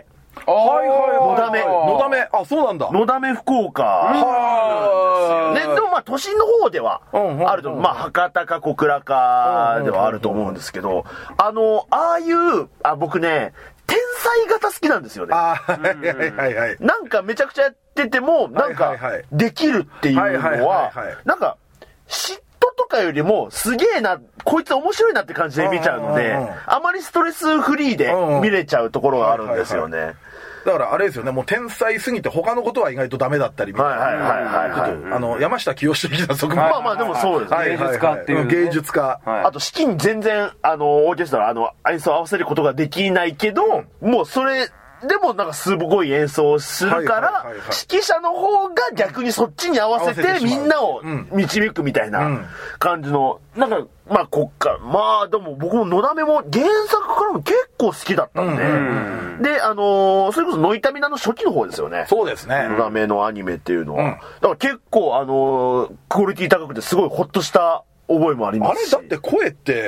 はいはいはい。 のだめ。 のだめ。あ、そうなんだ。 のだめ福岡。はー。ね、でもまあ都心の方ではあると思う。まあ博多か小倉かではあると思うんですけど、あの、ああいう、あ、僕ね、天才型好きなんですよね。 あはいはいはいはい。 なんかめちゃくちゃやってても、なんかできるっていうのは、なんか嫉妬とかよりもすげえな、こいつ面白いなって感じで見ちゃうので、あまりストレスフリーで見れちゃうところがあるんですよね。 だからあれですよね、もう天才すぎて他のことは意外とダメだったりみたいな。はいはいはいはい。あの、山下清的な側面。 まあまあでもそうですね。 芸術家っていう。 芸術家。 あと、式に全然、あの、オーケストラ、あの、演奏を合わせることができないけど、もうそれ、でもなんかすごい演奏をするから、指揮者の方が逆にそっちに合わせてみんなを導くみたいな感じの、なんか、まあこっから、まあでも僕ものだめも原作からも結構好きだったんで、で、あのー、それこそノイタミナの初期の方ですよね。 そうですね。 のだめのアニメっていうのは。うん、だから結構あのー、クオリティ高くてすごいホッとした覚えもありますし。 あれだって声って、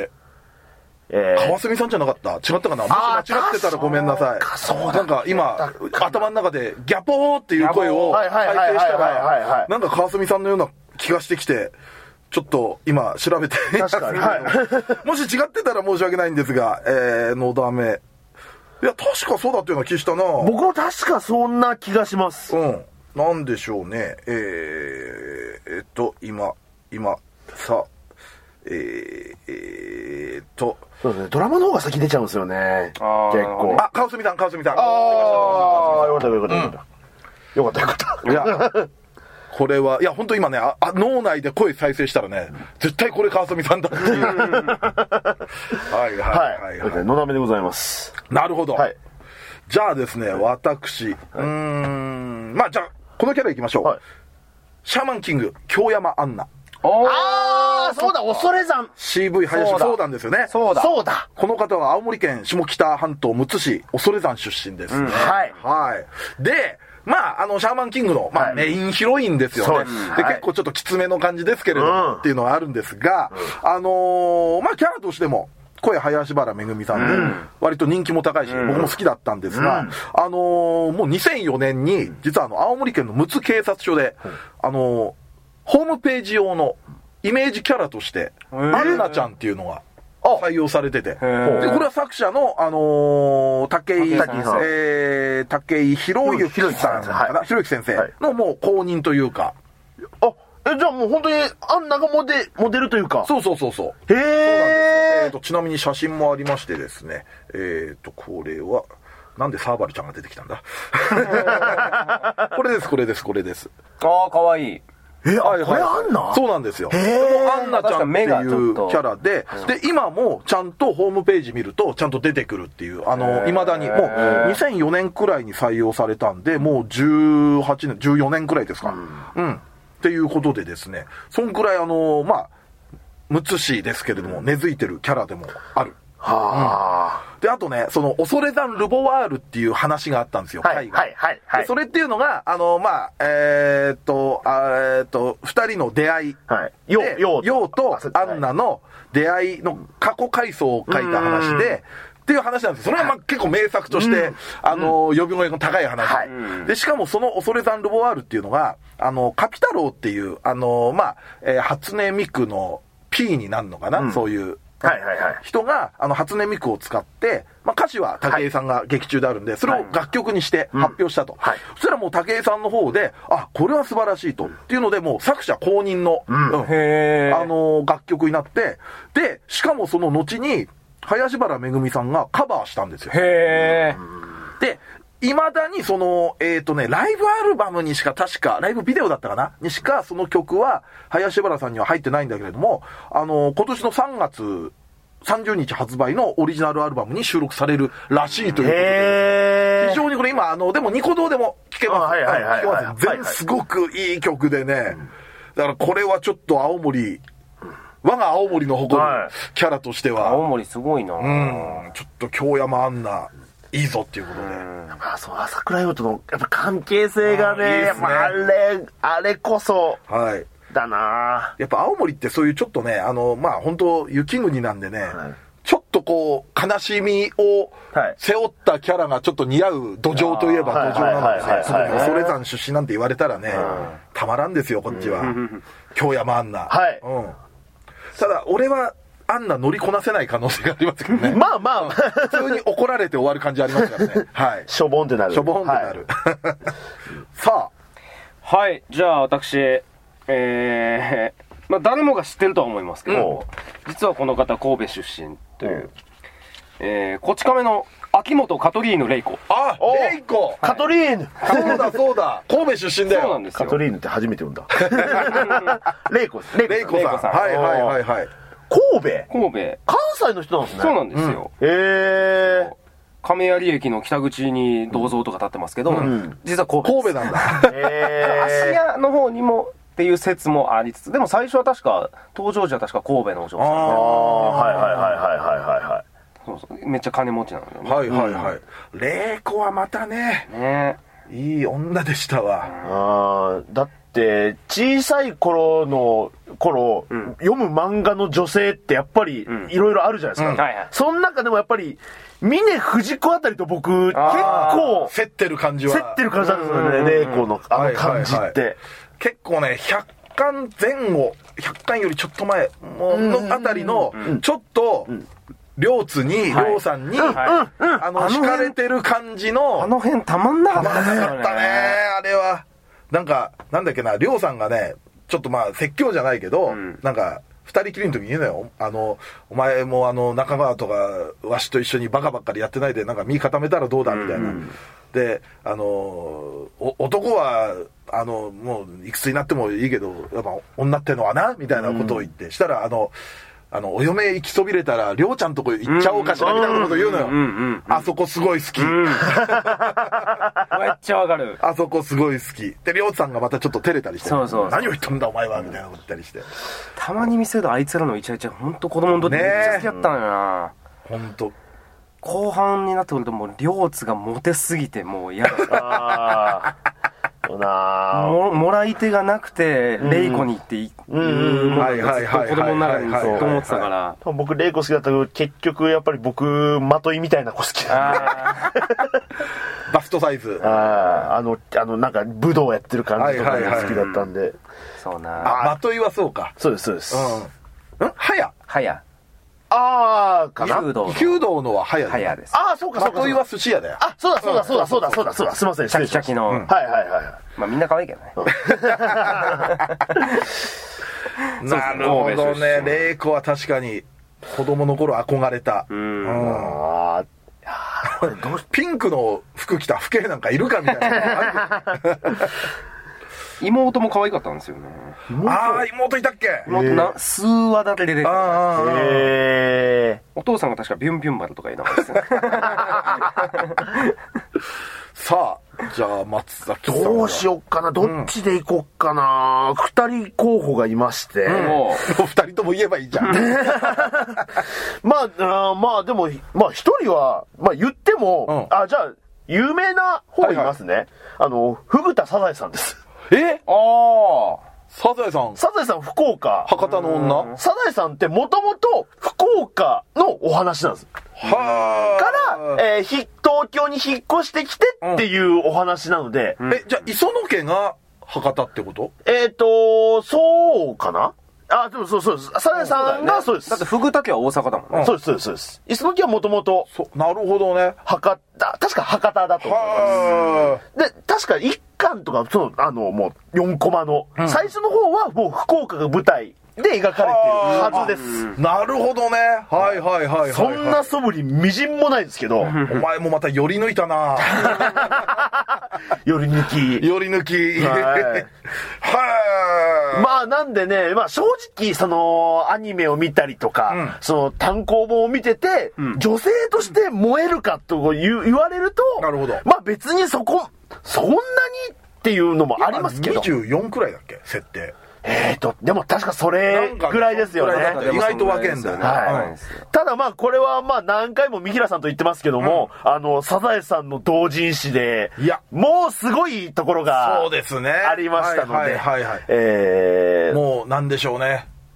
えー、川澄さんじゃなかった？違ったかな？もし間違ってたらごめんなさい。 そうなんか今、頭の中でギャポーっていう声を再生したら、なんか川澄さんのような気がしてきて、ちょっと今調べて確かに、はい、 もし違ってたら申し訳ないんですが、えー、のだめ。いや、確かそうだったような気したな。 僕も確かそんな気がします。 うん。なんでしょうね。えー、えっと、今、今、さ、えー、えー、っと。 そうですね。ドラマの方が先出ちゃうんですよね。結構。 あ、川澄さん、川澄さん。 ああ、よかったよかったよかった。よかったよかった。 いや、これは、いや、本当今ね、あ、脳内で声再生したらね、絶対これ川澄さんだっていう。はいはいはいはい。 のだめでございます。 なるほど。 はい。 じゃあですね、私、うーん、まあじゃあ、このキャラいきましょう。シャーマンキング、京山アンナ。 ああ、そうだ、恐山シーブイ 林そうなんですよね。 そうだ。そうだ。 この方は青森県下北半島むつ市恐山出身ですね。 はい。 はい。で、まあ、あの、シャーマンキングの、まあ、メインヒロインですよね。で、結構ちょっときつめの感じですけれども、っていうのはあるんですが、あのまあ、キャラとしても、声林原めぐみさんで、割と人気も高いし、僕も好きだったんですが、あのもうにせんよねんに、実はあの、青森県のむつ警察署で、あのホームページ用のイメージキャラとして、アンナちゃんっていうのが採用されてて、で、これは作者の、あのー、武井、えー、武井宏之さんかな、宏之先生のもう公認というか、 あ、え、じゃあもう本当にアンナがモデ、モデルというか。 そうそうそうそう。 へー。そうなんですよ。えーと、ちなみに写真もありましてですね、えーと、これは、なんでサーバルちゃんが出てきたんだこれです、これです、これです。 ああ、かわいい。 え、あ、これアンナ？ そうなんですよ。アンナちゃんっていうキャラで、で、今もちゃんとホームページ見るとちゃんと出てくるっていう、あの、未だに、もうにせんよねんくらいに採用されたんで、もうじゅうはちねん、じゅうよねんくらいですか。うん。っていうことでですね、そんくらいあの、まあ、むつ市ですけれども、根付いてるキャラでもある。 はあ、うん。で、あとね、その、恐山ルボワールっていう話があったんですよ、 はい、はい、はい、はい。 それっていうのが、あの、まあ、えー、っと、えー、っと、二人の出会い。 はい。 よう、よう、ようとアンナの出会いの過去回想を書いた話で、っていう話なんですよ。それはまあ結構名作として、うん、あの、呼び声の高い話、はい。で、しかもその恐山ルボワールっていうのが、あの、カピ太郎っていう、あの、まあ、えー、初音ミクの P になるのかな、うん、そういう。 はいはいはい。 人が、あの、初音ミクを使って、まあ、歌詞は武井さんが劇中であるんで、それを楽曲にして発表したと。はい。そしたらもう武井さんの方で、あ、これは素晴らしいと。っていうので、もう作者公認の、うん、へー。あの、楽曲になって、で、しかもその後に、林原めぐみさんがカバーしたんですよ。 へー。で、未だにその、えっとね、ライブアルバムにしか確か、ライブビデオだったかなにしか、その曲は、林原さんには入ってないんだけれども、あの、今年のさんがつさんじゅうにち発売のオリジナルアルバムに収録されるらしいということで、非常にこれ今、あの、でもニコ動でも聴けます。 はいはいはいはい。 全すごくいい曲でね、だからこれはちょっと青森、我が青森の誇るキャラとしては、 青森すごいな、 うん、ちょっと京山アンナ、いいぞっていうことで。 まあ、そう、朝倉陽との、やっぱ関係性がね、いいね、まあ、あれ、あれこそ、 はい。 だなやっぱ青森ってそういうちょっとね、あの、まあ、本当雪国なんでね、はい、ちょっとこう悲しみを背負ったキャラがちょっと似合う土壌といえば土壌なんですね。恐山出身なんて言われたらね、たまらんですよこっちは。京山アンナ、 はい、 うん、ただ俺はアンナ乗りこなせない可能性がありますけどね。 まあまあ普通に怒られて終わる感じありますからね。はい。 しょぼんってなる。 しょぼんってなる。はい、さあ。はい、じゃあ私、えー、まあ誰もが知ってるとは思いますけど、うん、実はこの方神戸出身という、うん、えー、こち亀の秋元カトリーヌ・レイコ。 あ、レイコ、はい、 カトリーヌ。 そうだそうだ。神戸出身だよ。 そうなんですよ。 カトリーヌって初めて読んだ。レイコ、 レイコさん。はいはいはいはい。 神戸神戸関西の人なんですね。 そうなんですよ。 うん、へえ。 亀有駅の北口に銅像とか建ってますけど、うん、実は神戸。 神戸なんだ。 へー。芦屋の方にもっていう説もありつつ、でも最初は確か登場時は確か神戸のお嬢さん。ああ、はいはいはいはいはいはい。 そうそう、めっちゃ金持ちなのよね。 はいはいはい。レイコはまたね、 ね、 いい女でしたわ。 ああ、だって小さい頃の頃、うん、読む漫画の女性ってやっぱりいろいろあるじゃないですか。うん、はいはい、その中でもやっぱり峰不二子あたりと僕結構競ってる感じは。 競ってる感じなんですよね。レイコのあの感じって、はいはいはい、 結構ねひゃっかんぜん後、ひゃっかんよりちょっと前のあたりのちょっと、うんうん、両津に、 はい、 両さんに、はい、あの、惹かれてる感じの、 あの辺たまんなかったね。 たまんなかったね、あれは。なんか、なんだっけな、両さんがね、ちょっとまあ、説教じゃないけど、うん、なんか、二人きりの時に言うのよ。あの、お前もあの、中川とか、わしと一緒にバカばっかりやってないで、なんか身固めたらどうだ、みたいな。うんうん、で、あの、男は、あの、もう、いくつになってもいいけど、やっぱ、女ってのはな、みたいなことを言って、うん、したら、あの、あの、お嫁行きそびれたら、りょうちゃんとこ行っちゃおうかしら、みたいなこと言うのよ。あそこすごい好き。うん、めっちゃわかる。 あそこすごい好き。で、りょうさんがまたちょっと照れたりして。 そうそうそう。 何を言ったんだお前は、みたいなこと言ったりして。 たまに見せるあいつらのイチャイチャ、ほんと子供の時めっちゃ好きだったのよな。 ほんと。 後半になってくるともう、りょうつがモテすぎて、もう嫌だ。 なも, もらい手がなくて、うん、レイコに行っていい、うん、子供の中にそう思ってたから。 僕レイコ好きだったけど、結局やっぱり僕まといみたいな子好きだ、ね、 バストサイズ。 ああのあのなんか武道やってる感じとかが好きだったんで、はいはいはい、 そうなあまといはそうか。 そうですそうです。 うん。はやはやああかな。 弓道の弓道のははやはやです。 ああそうかそうか。 まといは寿司屋だよ。 あそうだそうだそうだそうだそうだそうだ。すみません。 シャキシャキの、 うん、はいはいはい。 まあみんな可愛いけどね。 なるほどね。レイコは確かに子供の頃憧れた。うん。ああ。ピンクの服着た父兄なんかいるかみたいな。 妹も可愛かったんですよね。 ああ、妹いたっけ？ 妹な、数話だけで出てた。 へお父さんが確かビュンビュンバルとかいなかったですね。 さあ、じゃあ松崎さん。 どうしよっかな。どっちでいこっかな。二、うん、人候補がいまして。 二、うん、人とも言えばいいじゃん。 まあ、あまあでも、まあ一人は、まあ言っても、うん、あ、じゃあ、有名な方いますね。はいはい、あの、フグ田サザエさんです。 えああサザエさんサザエさん福岡博多の女サザエさんってもともと福岡のお話なんですはから、えー、東京に引っ越してきてっていうお話なので、 うん、えじゃあ磯野家が博多ってこと？ えっ、ー、とそうかなあ、でもそうそうです。サザエさんがそうです。 だってフグ田家は大阪だもんね。 うん、そうです、そうです、そうです。磯野家はもともと。 なるほどね。 博多、確か博多だと思います。で、確か一巻とか、その、あの、もうよんコマの、うん、最初の方はもう福岡が舞台で描かれているはずです。 なるほどね。はいはいはいはい、はい。 そんな素振りみじんもないですけど。お前もまた寄り抜いたな寄り抜き。 寄り抜き。はい。はまあなんでね、まあ正直そのアニメを見たりとか、うん、その単行本を見てて、うん、女性として燃えるかと言う言われると、 なるほど。 まあ別にそこ、そんなにっていうのもありますけど。 にじゅうよんくらいだっけ設定。 えーと、でも確かそれぐらいですよね。 意外と分けんだよね。 はい。ただまあこれはまあ何回も三平さんと言ってますけども、うん、あの、サザエさんの同人誌で、いや、もうすごいところが、 そうですね。 ありましたので、 はいはいはい、はい。 えー、 もうなんでしょうね。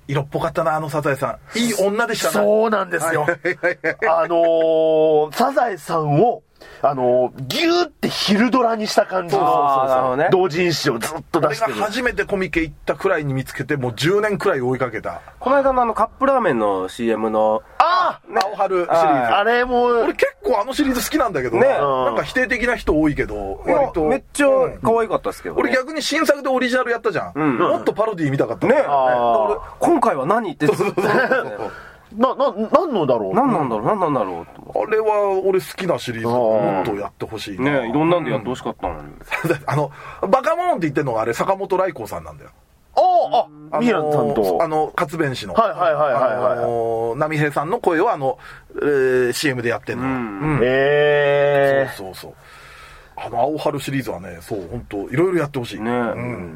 色っぽかったな、あのサザエさん。いい女でしたね。 そうなんですよ。あのー、サザエさんを、あのー、ギューって昼ドラにした感じの同人誌をずっと出してる。 俺が初めてコミケ行ったくらいに見つけて、もうじゅうねんくらい追いかけた。 この間のあのカップラーメンの シーエム の、 ああ、ね、青春シリーズ。 あれも、 俺結構あのシリーズ好きなんだけどね。なんか否定的な人多いけど、割と。 めっちゃ可愛かったですけど、ね、 俺逆に新作でオリジナルやったじゃん。うん、もっとパロディー見たかったね。ね、 俺今回は何ってずっとな、な、なんのだろう何なんだろう何なんだろうあれは俺好きなシリーズもっとやってほしいね。いろんなんでやってほしかったのに、 うん、あのバカモンって言ってんのがあれ坂本来光さんなんだよ。 ああ、ミランさんとあの活弁士のはいはいはいはいはい、 あの波平さんの声をあの、えー、シーエム でやってんの。うん、 へえー、 そうそうそう。あの青春シリーズはね、そう本当いろいろやってほしいね。 うん、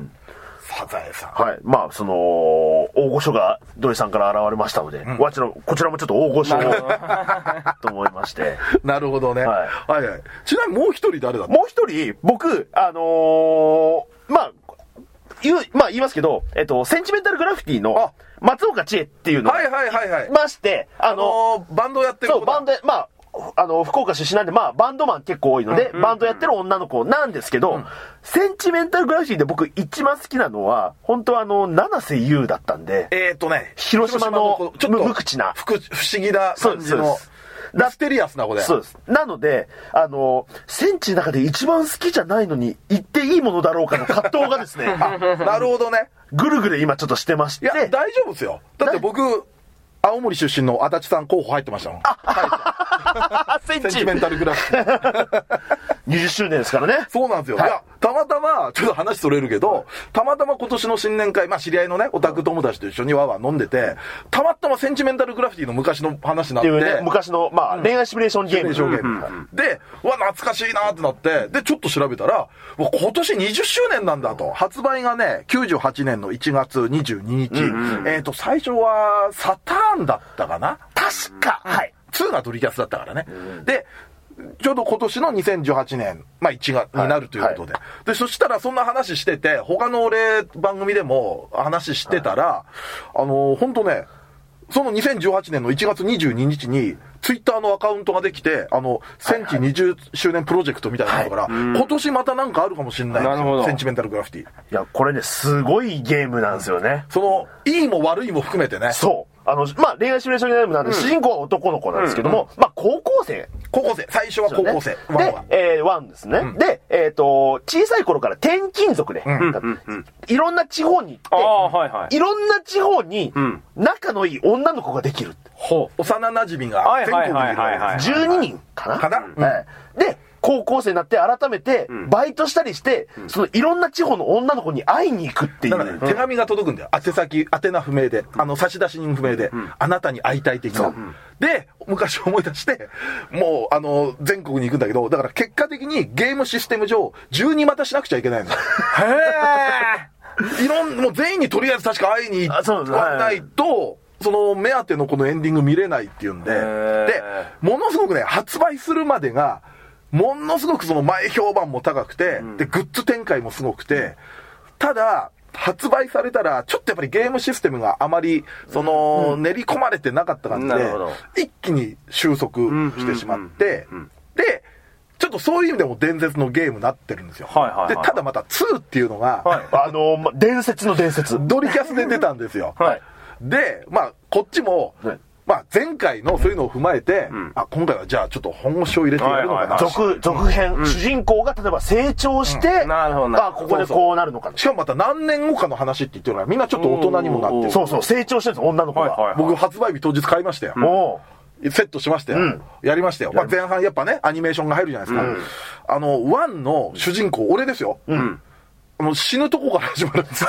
サザエさん。 はい。まあ、その、大御所が土井さんから現れましたので、うん、こちらこちらもちょっと大御所と思いまして。 なるほどね。はい、はいはい。ちなみにもう一人誰だった？ もう一人、僕、あのー、まあ、言う、まあ言いますけど、えっと、センチメンタルグラフィティの松岡千恵っていうのが、 はいはいはいはい。 まして、あのー、 あのー、バンドやってる子だ。 そう、バンド、まあ、あの、福岡出身なんで、まあ、バンドマン結構多いので、うん、バンドやってる女の子なんですけど、うん、センチメンタルグラフィティで僕一番好きなのは、本当はあの、七瀬優だったんで、 えーっとね、 広島のちょっと無口な、 不思議な感じの、ラステリアスな子で。 そうです。なので、あの、センチの中で一番好きじゃないのに、言っていいものだろうかの葛藤がですね、 なるほどね。 ぐるぐる今ちょっとしてまして。いや、 大丈夫ですよ。だって僕、青森出身の足立さん候補入ってましたもん。 あ、センチメンタルグラフィティ。 にじゅっしゅうねんですからね。 そうなんですよ。はい、いや、たまたま、ちょっと話それるけど、はい、たまたま今年の新年会、まあ知り合いのね、オタク友達と一緒にわわ飲んでて、たまたまセンチメンタルグラフィティの昔の話になって。っていうね、 昔の、まあ、うん、恋愛シミュレーションゲーム。 シミュレーションゲーム。で、うわ、懐かしいなってなって、で、ちょっと調べたら、今年にじゅっしゅうねんなんだと。発売がね、きゅうじゅうはちねんのいちがつにじゅうににち。うんうん、えっと、最初は、サターンだったかな？ 確か。はい。 ツーがドリキャスだったからね。うん、で、ちょうど今年のにせんじゅうはちねん、まあいちがつになるということで。はいはい、で、そしたらそんな話してて、他の俺番組でも話してたら、はい、あの、ほんとね、そのにせんじゅうはちねんのいちがつにじゅうににちに、ツイッターのアカウントができて、あの、センチにじゅっしゅうねんプロジェクトみたいなのから、はいはい、今年またなんかあるかもしれないんですよ。センチメンタルグラフィティ。いや、これね、すごいゲームなんですよね。 その、いいも悪いも含めてね。 そう。あの、まあ、恋愛シミュレーションゲームなんで、うん、主人公は男の子なんですけども、うんうん、まあ、高校生。 高校生。最初は高校生。 で、えー、ワンですね。うん、で、えっ、ー、と、小さい頃から転勤族で、うんうんうん、いろんな地方に行って、 はいはい、 いろんな地方に、仲のいい女の子ができる。 ほう。幼馴染が全国にいる。 じゅうににんかなかな、うんはい、で、高校生になって改めてバイトしたりして、うん、そのいろんな地方の女の子に会いに行くっていう。だからね、 手紙が届くんだよ。宛先、宛名不明で、あの差出人不明で、うん、あなたに会いたい的な。で、昔思い出して、もうあの全国に行くんだけど、だから結果的にゲームシステム上じゅうに股しなくちゃいけないの。へえ。いろんもう全員にとりあえず確か会いに行わないと。その目当てのこのエンディング見れないっていうんで、で、ものすごくね、発売するまでが、ものすごくその前評判も高くて、うん、で、グッズ展開もすごくて、ただ、発売されたら、ちょっとやっぱりゲームシステムがあまり、その、うん、練り込まれてなかった感じで、一気に収束してしまって、で、ちょっとそういう意味でも伝説のゲームになってるんですよ。はいはいはい、で、ただまたツーっていうのが、 はい、あの、ま、伝説の伝説。 ドリキャスで出たんですよ。はいで、まあ、こっちも、ね、まあ、前回のそういうのを踏まえて、うん、あ、今回はじゃあちょっと本腰を入れてやるのかな。 続、続編、うん、主人公が例えば成長して、うん、なるほどな。あ、ここでこうなるのかな。 しかもまた何年後かの話って言ってるから、みんなちょっと大人にもなってる。 そうそう、成長してるんです、女の子が。はいはいはい、 僕、発売日当日買いましたよ。もうセットしましたよ。うん、やりましたよ。まあ、前半やっぱね、アニメーションが入るじゃないですか。うん、あの、ワンの主人公、俺ですよ。うん、あの死ぬとこから始まるんですよ。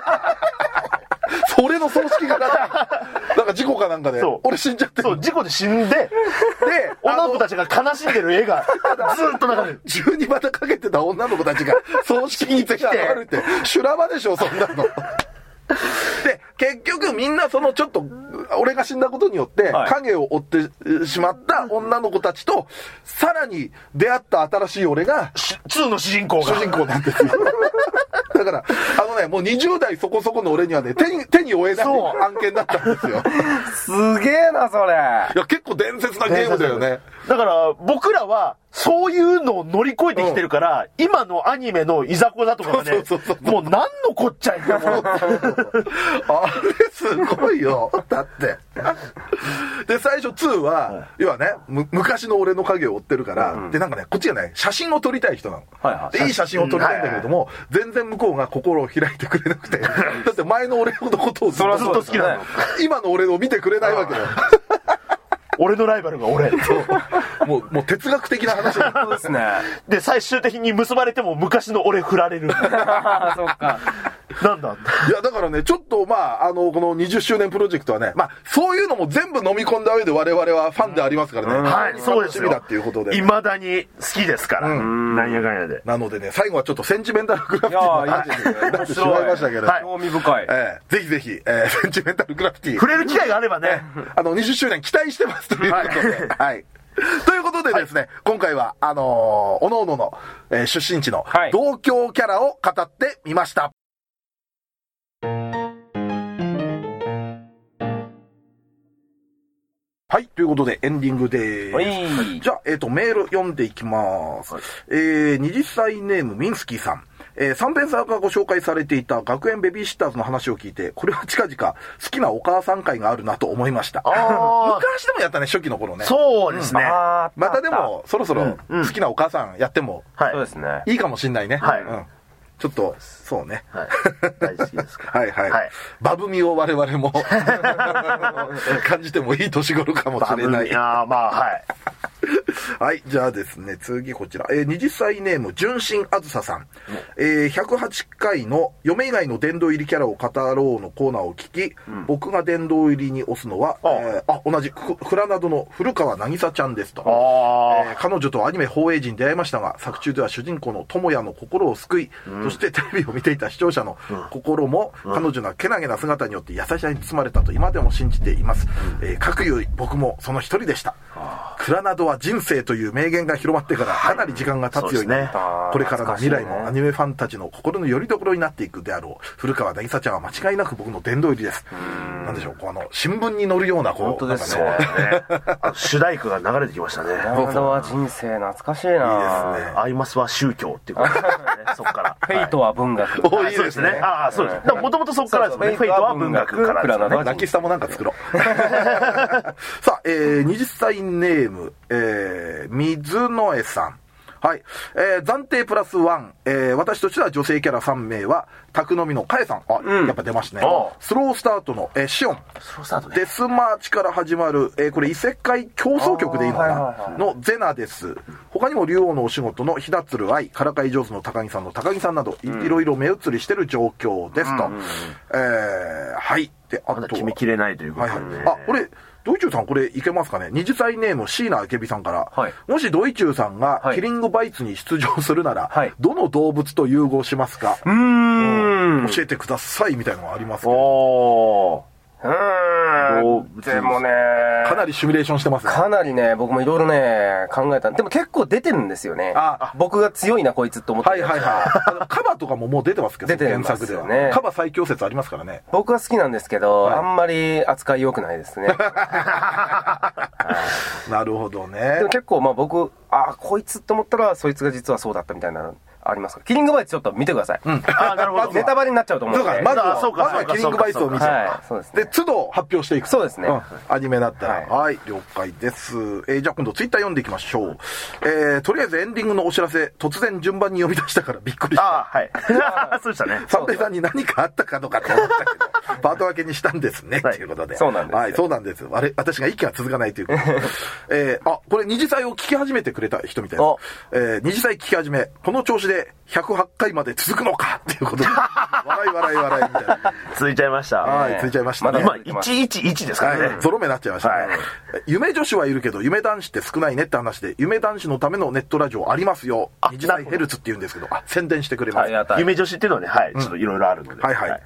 それの葬式がなんか、なんか事故かなんかで、俺死んじゃってる。 そう、事故で死んで、で、女の子たちが悲しんでる絵が、ずーっと流れる。 じゅうに股かけてた女の子たちが、葬式に来て現れるって、修羅場でしょ、そんなの。で、結局みんなそのちょっと、俺が死んだことによって、影を追ってしまった女の子たちと、さらに出会った新しい俺が、 ツーの主人公が。 主人公なんですよ。 だから、あのね、もうにじゅう代そこそこの俺にはね、手に、手に負えない案件だったんですよ。 すげえな、それ。 いや、結構伝説なゲームだよね。 だから、僕らは、そういうのを乗り越えてきてるから、うん、今のアニメのいざこざとかがね、そうそうそうもう何のこっちゃいんだもう。あれすごいよ。だって。で、最初には、はい、要はね、む、昔の俺の影を追ってるから、うん、で、なんかね、こっちがね、写真を撮りたい人なの。はいはい、で、いい写真を撮りたいんだけれども、はいはい、全然向こうが心を開いてくれなくて、だって前の俺のことをずっと好きなの。今の俺を見てくれないわけだよ。 俺のライバルが俺。 もう、もう哲学的な話だ。 そうですね。 で、最終的に結ばれても昔の俺振られる。そうか。なんだいや、だからね、ちょっと、まあ、あの、このにじゅっしゅうねんプロジェクトはね、まあ、そういうのも全部飲み込んだ上で我々はファンでありますからね。うん、 はい、そうですよ。 楽しみだっていうことで、ね。 未だに好きですから。うん。なんやかんやで。 なのでね、最後はちょっとセンチメンタルグラフィティになってしまいましたけど。 興味深い。 えー、ぜひぜひ、えー、センチメンタルグラフィティ。 触れる機会があればね。 あの、にじゅっしゅうねん期待してますということで。はい。ということでですね、はい、今回は、あのー、おのおのの、えー、出身地の同郷キャラを語ってみました。はい。ということで、エンディングでーす。じゃあ、えっと、メール読んでいきます。はい、えー、にじゅっさいネーム、ミンスキーさん。えー、サンペンサーがご紹介されていた学園ベビーシッターズの話を聞いて、これは近々好きなお母さん会があるなと思いました。あ昔でもやったね、初期の頃ね。 そうですね。うん、 またでも、そろそろ好きなお母さんやっても、 そうですね。 いいかもしんないね。 はい。 うんちょっと、そうね。 はい。大好きですか。 はいはい。はい、バブみを我々も感じてもいい年頃かもしれない。 ああ、まあ、はい。 はい。じゃあですね、次こちら。えー、はたちネーム、純真あずささん。えー、ひゃくはちかいの嫁以外の殿堂入りキャラを語ろうのコーナーを聞き、うん、僕が殿堂入りに押すのは、あ、えー、あ同じく、クラナドの古川渚ちゃんですと。あえー、彼女とアニメ放映時に出会いましたが、作中では主人公の智也の心を救い、うん、そしてテレビを見ていた視聴者の心も、うん、彼女のけなげな姿によって優しさに包まれたと今でも信じています。うん、えー、かくいう僕もその一人でした。クラナドは人生という名言が広まってからかなり時間が経つようになり、はい、これからの未来もアニメファンたちの心の拠り所になっていくであろう古川渚ちゃんは間違いなく僕の殿堂入りです。なんでしょう、こうあの新聞に載るようなこう本当ですね。主題歌が流れてきましたね。 クラナドは人生懐かしいな。いいですね。アイマスは宗教っていうことですね。そっから。 フェイトは文学。 おいいですね。 ああそうです。もともとそっからですね。フェイトは文学からですね。 泣きスタもなんか作ろう。さあ、えー、はたちネーム、えー、水野江さん。はい。えー、暫定プラスワン。えー、私としては女性キャラさん名は、宅飲みのカエさん。あ、うん、やっぱ出ましたね。スロースタートの、えー、シオン。 スロースタートね。 デスマーチから始まる、えー、これ異世界競争曲でいいのかな、はいはいはい、のゼナです。他にも竜王のお仕事のひだつる愛、からかい上手の高木さんの高木さんなど、うん、いろいろ目移りしてる状況ですと。うんうんうん、えー、はい。で、あとは。 決めきれないということで、ね。 はいはい。あ、これ、ドイチューさんこれいけますかね。にじゅっさいネーム椎名あけびさんから、はい、もしドイチューさんがキリングバイツに出場するなら、はい、どの動物と融合しますか。 うーん教えてくださいみたいなのがありますけど。 おーうーんでもねかなりシミュレーションしてますね。 かなりね僕もいろいろね考えた。でも結構出てるんですよね。あ僕が強いなこいつと思って。 はいはいはいカバとかももう出てますけど出てますよね。 カバ最強説ありますからね。 僕は好きなんですけど、はい、あんまり扱い良くないですね。 なるほどね。 でも結構まあ僕あこいつと思ったらそいつが実はそうだったみたいなありますか。キリングバイツちょっと見てください。うん、 あなるほど。 ネタバレになっちゃうと思うので。 まずはそうかまずはキリングバイツを見ちゃう。はい、そうですね。で都度発表していく。 そうですね。うん、 アニメだったら、はい、はい了解です。えー、じゃあ今度ツイッター読んでいきましょう。えー、とりあえずエンディングのお知らせ突然順番に呼び出したからびっくりした。 あはいそうでしたね。 三平さんに何かあったかとかと思ったけどパート分けにしたんですね、はい、ということで。 そうなんです。 はいそうなんです。あれ私が息が続かないということで、えー、あこれ二次祭を聞き始めてくれた人みたいです。えー、二次祭聞き始めこの調子でひゃくはちかいまで続くのかっていうことで笑い笑い笑いみたいな続いちゃいました。 はい続いちゃいましたね。 今いちいちいちですからね、 はい、ゾロ目になっちゃいましたね、はい、夢女子はいるけど夢男子って少ないねって話で夢男子のためのネットラジオありますよ。二次祭ヘルツって言うんですけどあ宣伝してくれます。 夢女子っていうのはねはい、うん、ちょっといろいろあるのではいはい、はい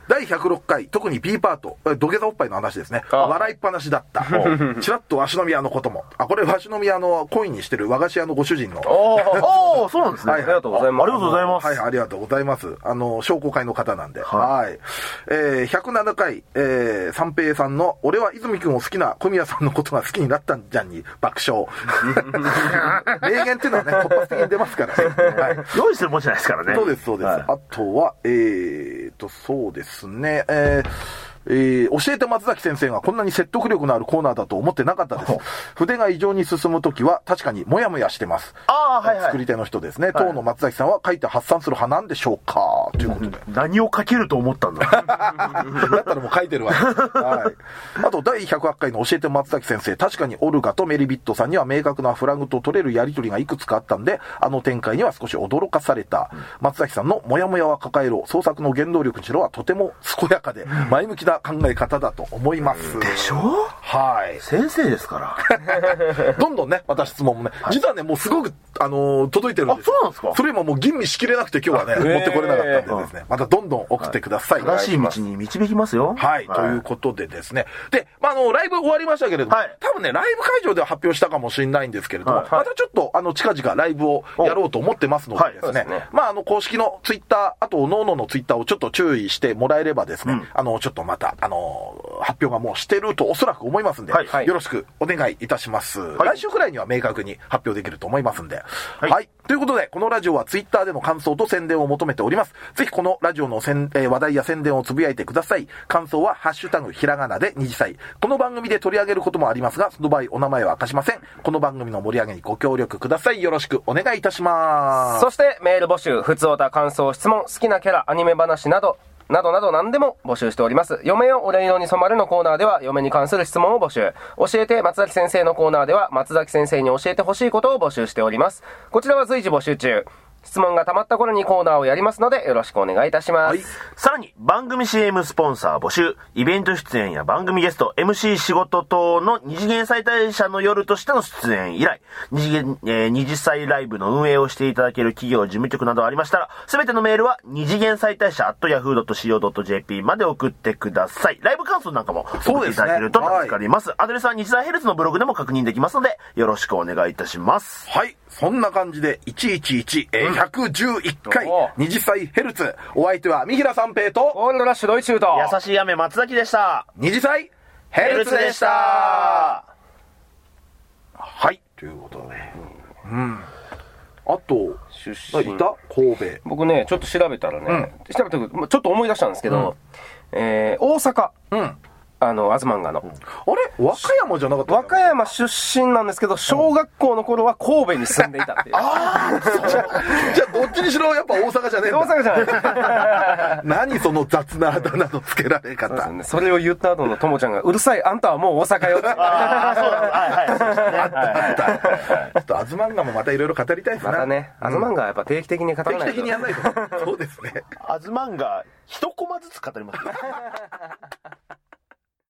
だいひゃくろっかい、特に B パート、土下座おっぱいの話ですね。笑いっぱなしだった。ちらっと鷲宮のことも。あ、これ鷲宮の恋にしてる和菓子屋のご主人の。 ああ、そうなんですね。 ありがとうございます。 ありがとうございます。 はい、ありがとうございます。あの、商工会の方なんで。はい。えー、ひゃくななかい、えー、三平さんの、俺は泉くんを好きな小宮さんのことが好きになったんじゃんに爆笑。名言っていうのはね、突発的に出ますからね。はい。 用意するもんじゃないですからね。 そうです、そうです。はい、あとは、えーと、そうですね、えー、えー、教えて松崎先生がこんなに説得力のあるコーナーだと思ってなかったです。筆が異常に進むときは確かにモヤモヤしてます。 ああ、はいはい。 作り手の人ですね。はい、当の松崎さんは書いて発散する派なんでしょうか、ということで。 何を書けると思ったんだだったらもう書いてるわ。はい。あと、だいひゃくはちかいの教えて松崎先生、確かにオルガとメリビットさんには明確なフラグと取れるやりとりがいくつかあったんで、あの展開には少し驚かされた。松崎さんのモヤモヤは抱えろ、創作の原動力にしろはとても健やかで前向きな考え方だと思います。 でしょ？ はい。 先生ですから。 どんどんね、また質問もね、はい、実はね、もうすごく、あのー、届いてるんです。 あ、そうなんですか？ それ今もう吟味しきれなくて今日はね、持ってこれなかったんでですね、またどんどん送ってください。 正しい道に導きますよ。 はい、はい、ということでですね。で、まあ、あの、ライブ終わりましたけれども、はい、多分ね、ライブ会場では発表したかもしれないんですけれども、はい、またちょっと、あの、近々ライブをやろうと思ってますのでですね、はい、ねまあ、あの、公式のツイッター、あと、ノーノのツイッターをちょっと注意してもらえればですね、うん、あの、ちょっとまた、あの、発表がもうしてるとおそらく思いますんで、はいはい、よろしくお願いいたします、はい。来週くらいには明確に発表できると思いますんで。はい。はい、ということで、このラジオはツイッターでの感想と宣伝を求めております。ぜひこのラジオのせん、えー、話題や宣伝をつぶやいてください。感想はハッシュタグひらがなでにじさい。この番組で取り上げることもありますが、その場合お名前は明かしません。この番組の盛り上げにご協力ください。よろしくお願いいたします。 そしてメール募集、ふつおた、感想、質問、好きなキャラ、アニメ話など、などなど何でも募集しております。嫁よ俺色に染まるのコーナーでは嫁に関する質問を募集。教えて松崎先生のコーナーでは松崎先生に教えてほしいことを募集しております。こちらは随時募集中。質問が溜まった頃にコーナーをやりますのでよろしくお願いいたします。はい、 さらに番組 シーエム スポンサー募集、イベント出演や番組ゲスト、エムシー 仕事等の二次元再大社の夜としての出演以来、二次元、えー、二次祭ライブの運営をしていただける企業、事務局などありましたら、すべてのメールは二次元再大社 アットヤフードットシーオードットジェーピー まで送ってください。ライブ感想なんかも送っていただけると助かります。そうですね。はい、アドレスは日大ヘルツのブログでも確認できますので、よろしくお願いいたします。 はい。そんな感じで、いちいちいち、えー、ひゃくじゅういっかい、二次祭ヘルツ。お相手は、三平三平と、 ゴールドラッシュドイツーと、 優しい雨松崎でした。 二次祭ヘルツでした。はい、ということで。うん。あと、出身。いた神戸。 僕ね、ちょっと調べたらね、うん、調べたちょっと思い出したんですけど、うん、えー、大阪。うん。あの、アズマンガの、うん。あれ和歌山じゃなかった和歌山出身なんですけど、小学校の頃は神戸に住んでいたっていう。 ああ、そう。じゃあ、どっちにしろやっぱ大阪じゃねえんだ。 大阪じゃない。 何その雑なあだ名の付けられ方。 そ, ね、それを言った後のともちゃんが、うるさい、あんたはもう大阪よって。ああ、そうだ。はいはい。あったあった。 ちょっとアズマンガもまたいろいろ語りたいですね。 またね、アズマンガはやっぱ定期的に語らないと。 定期的にやんないと。そうですね。 アズマンガ、一コマずつ語ります。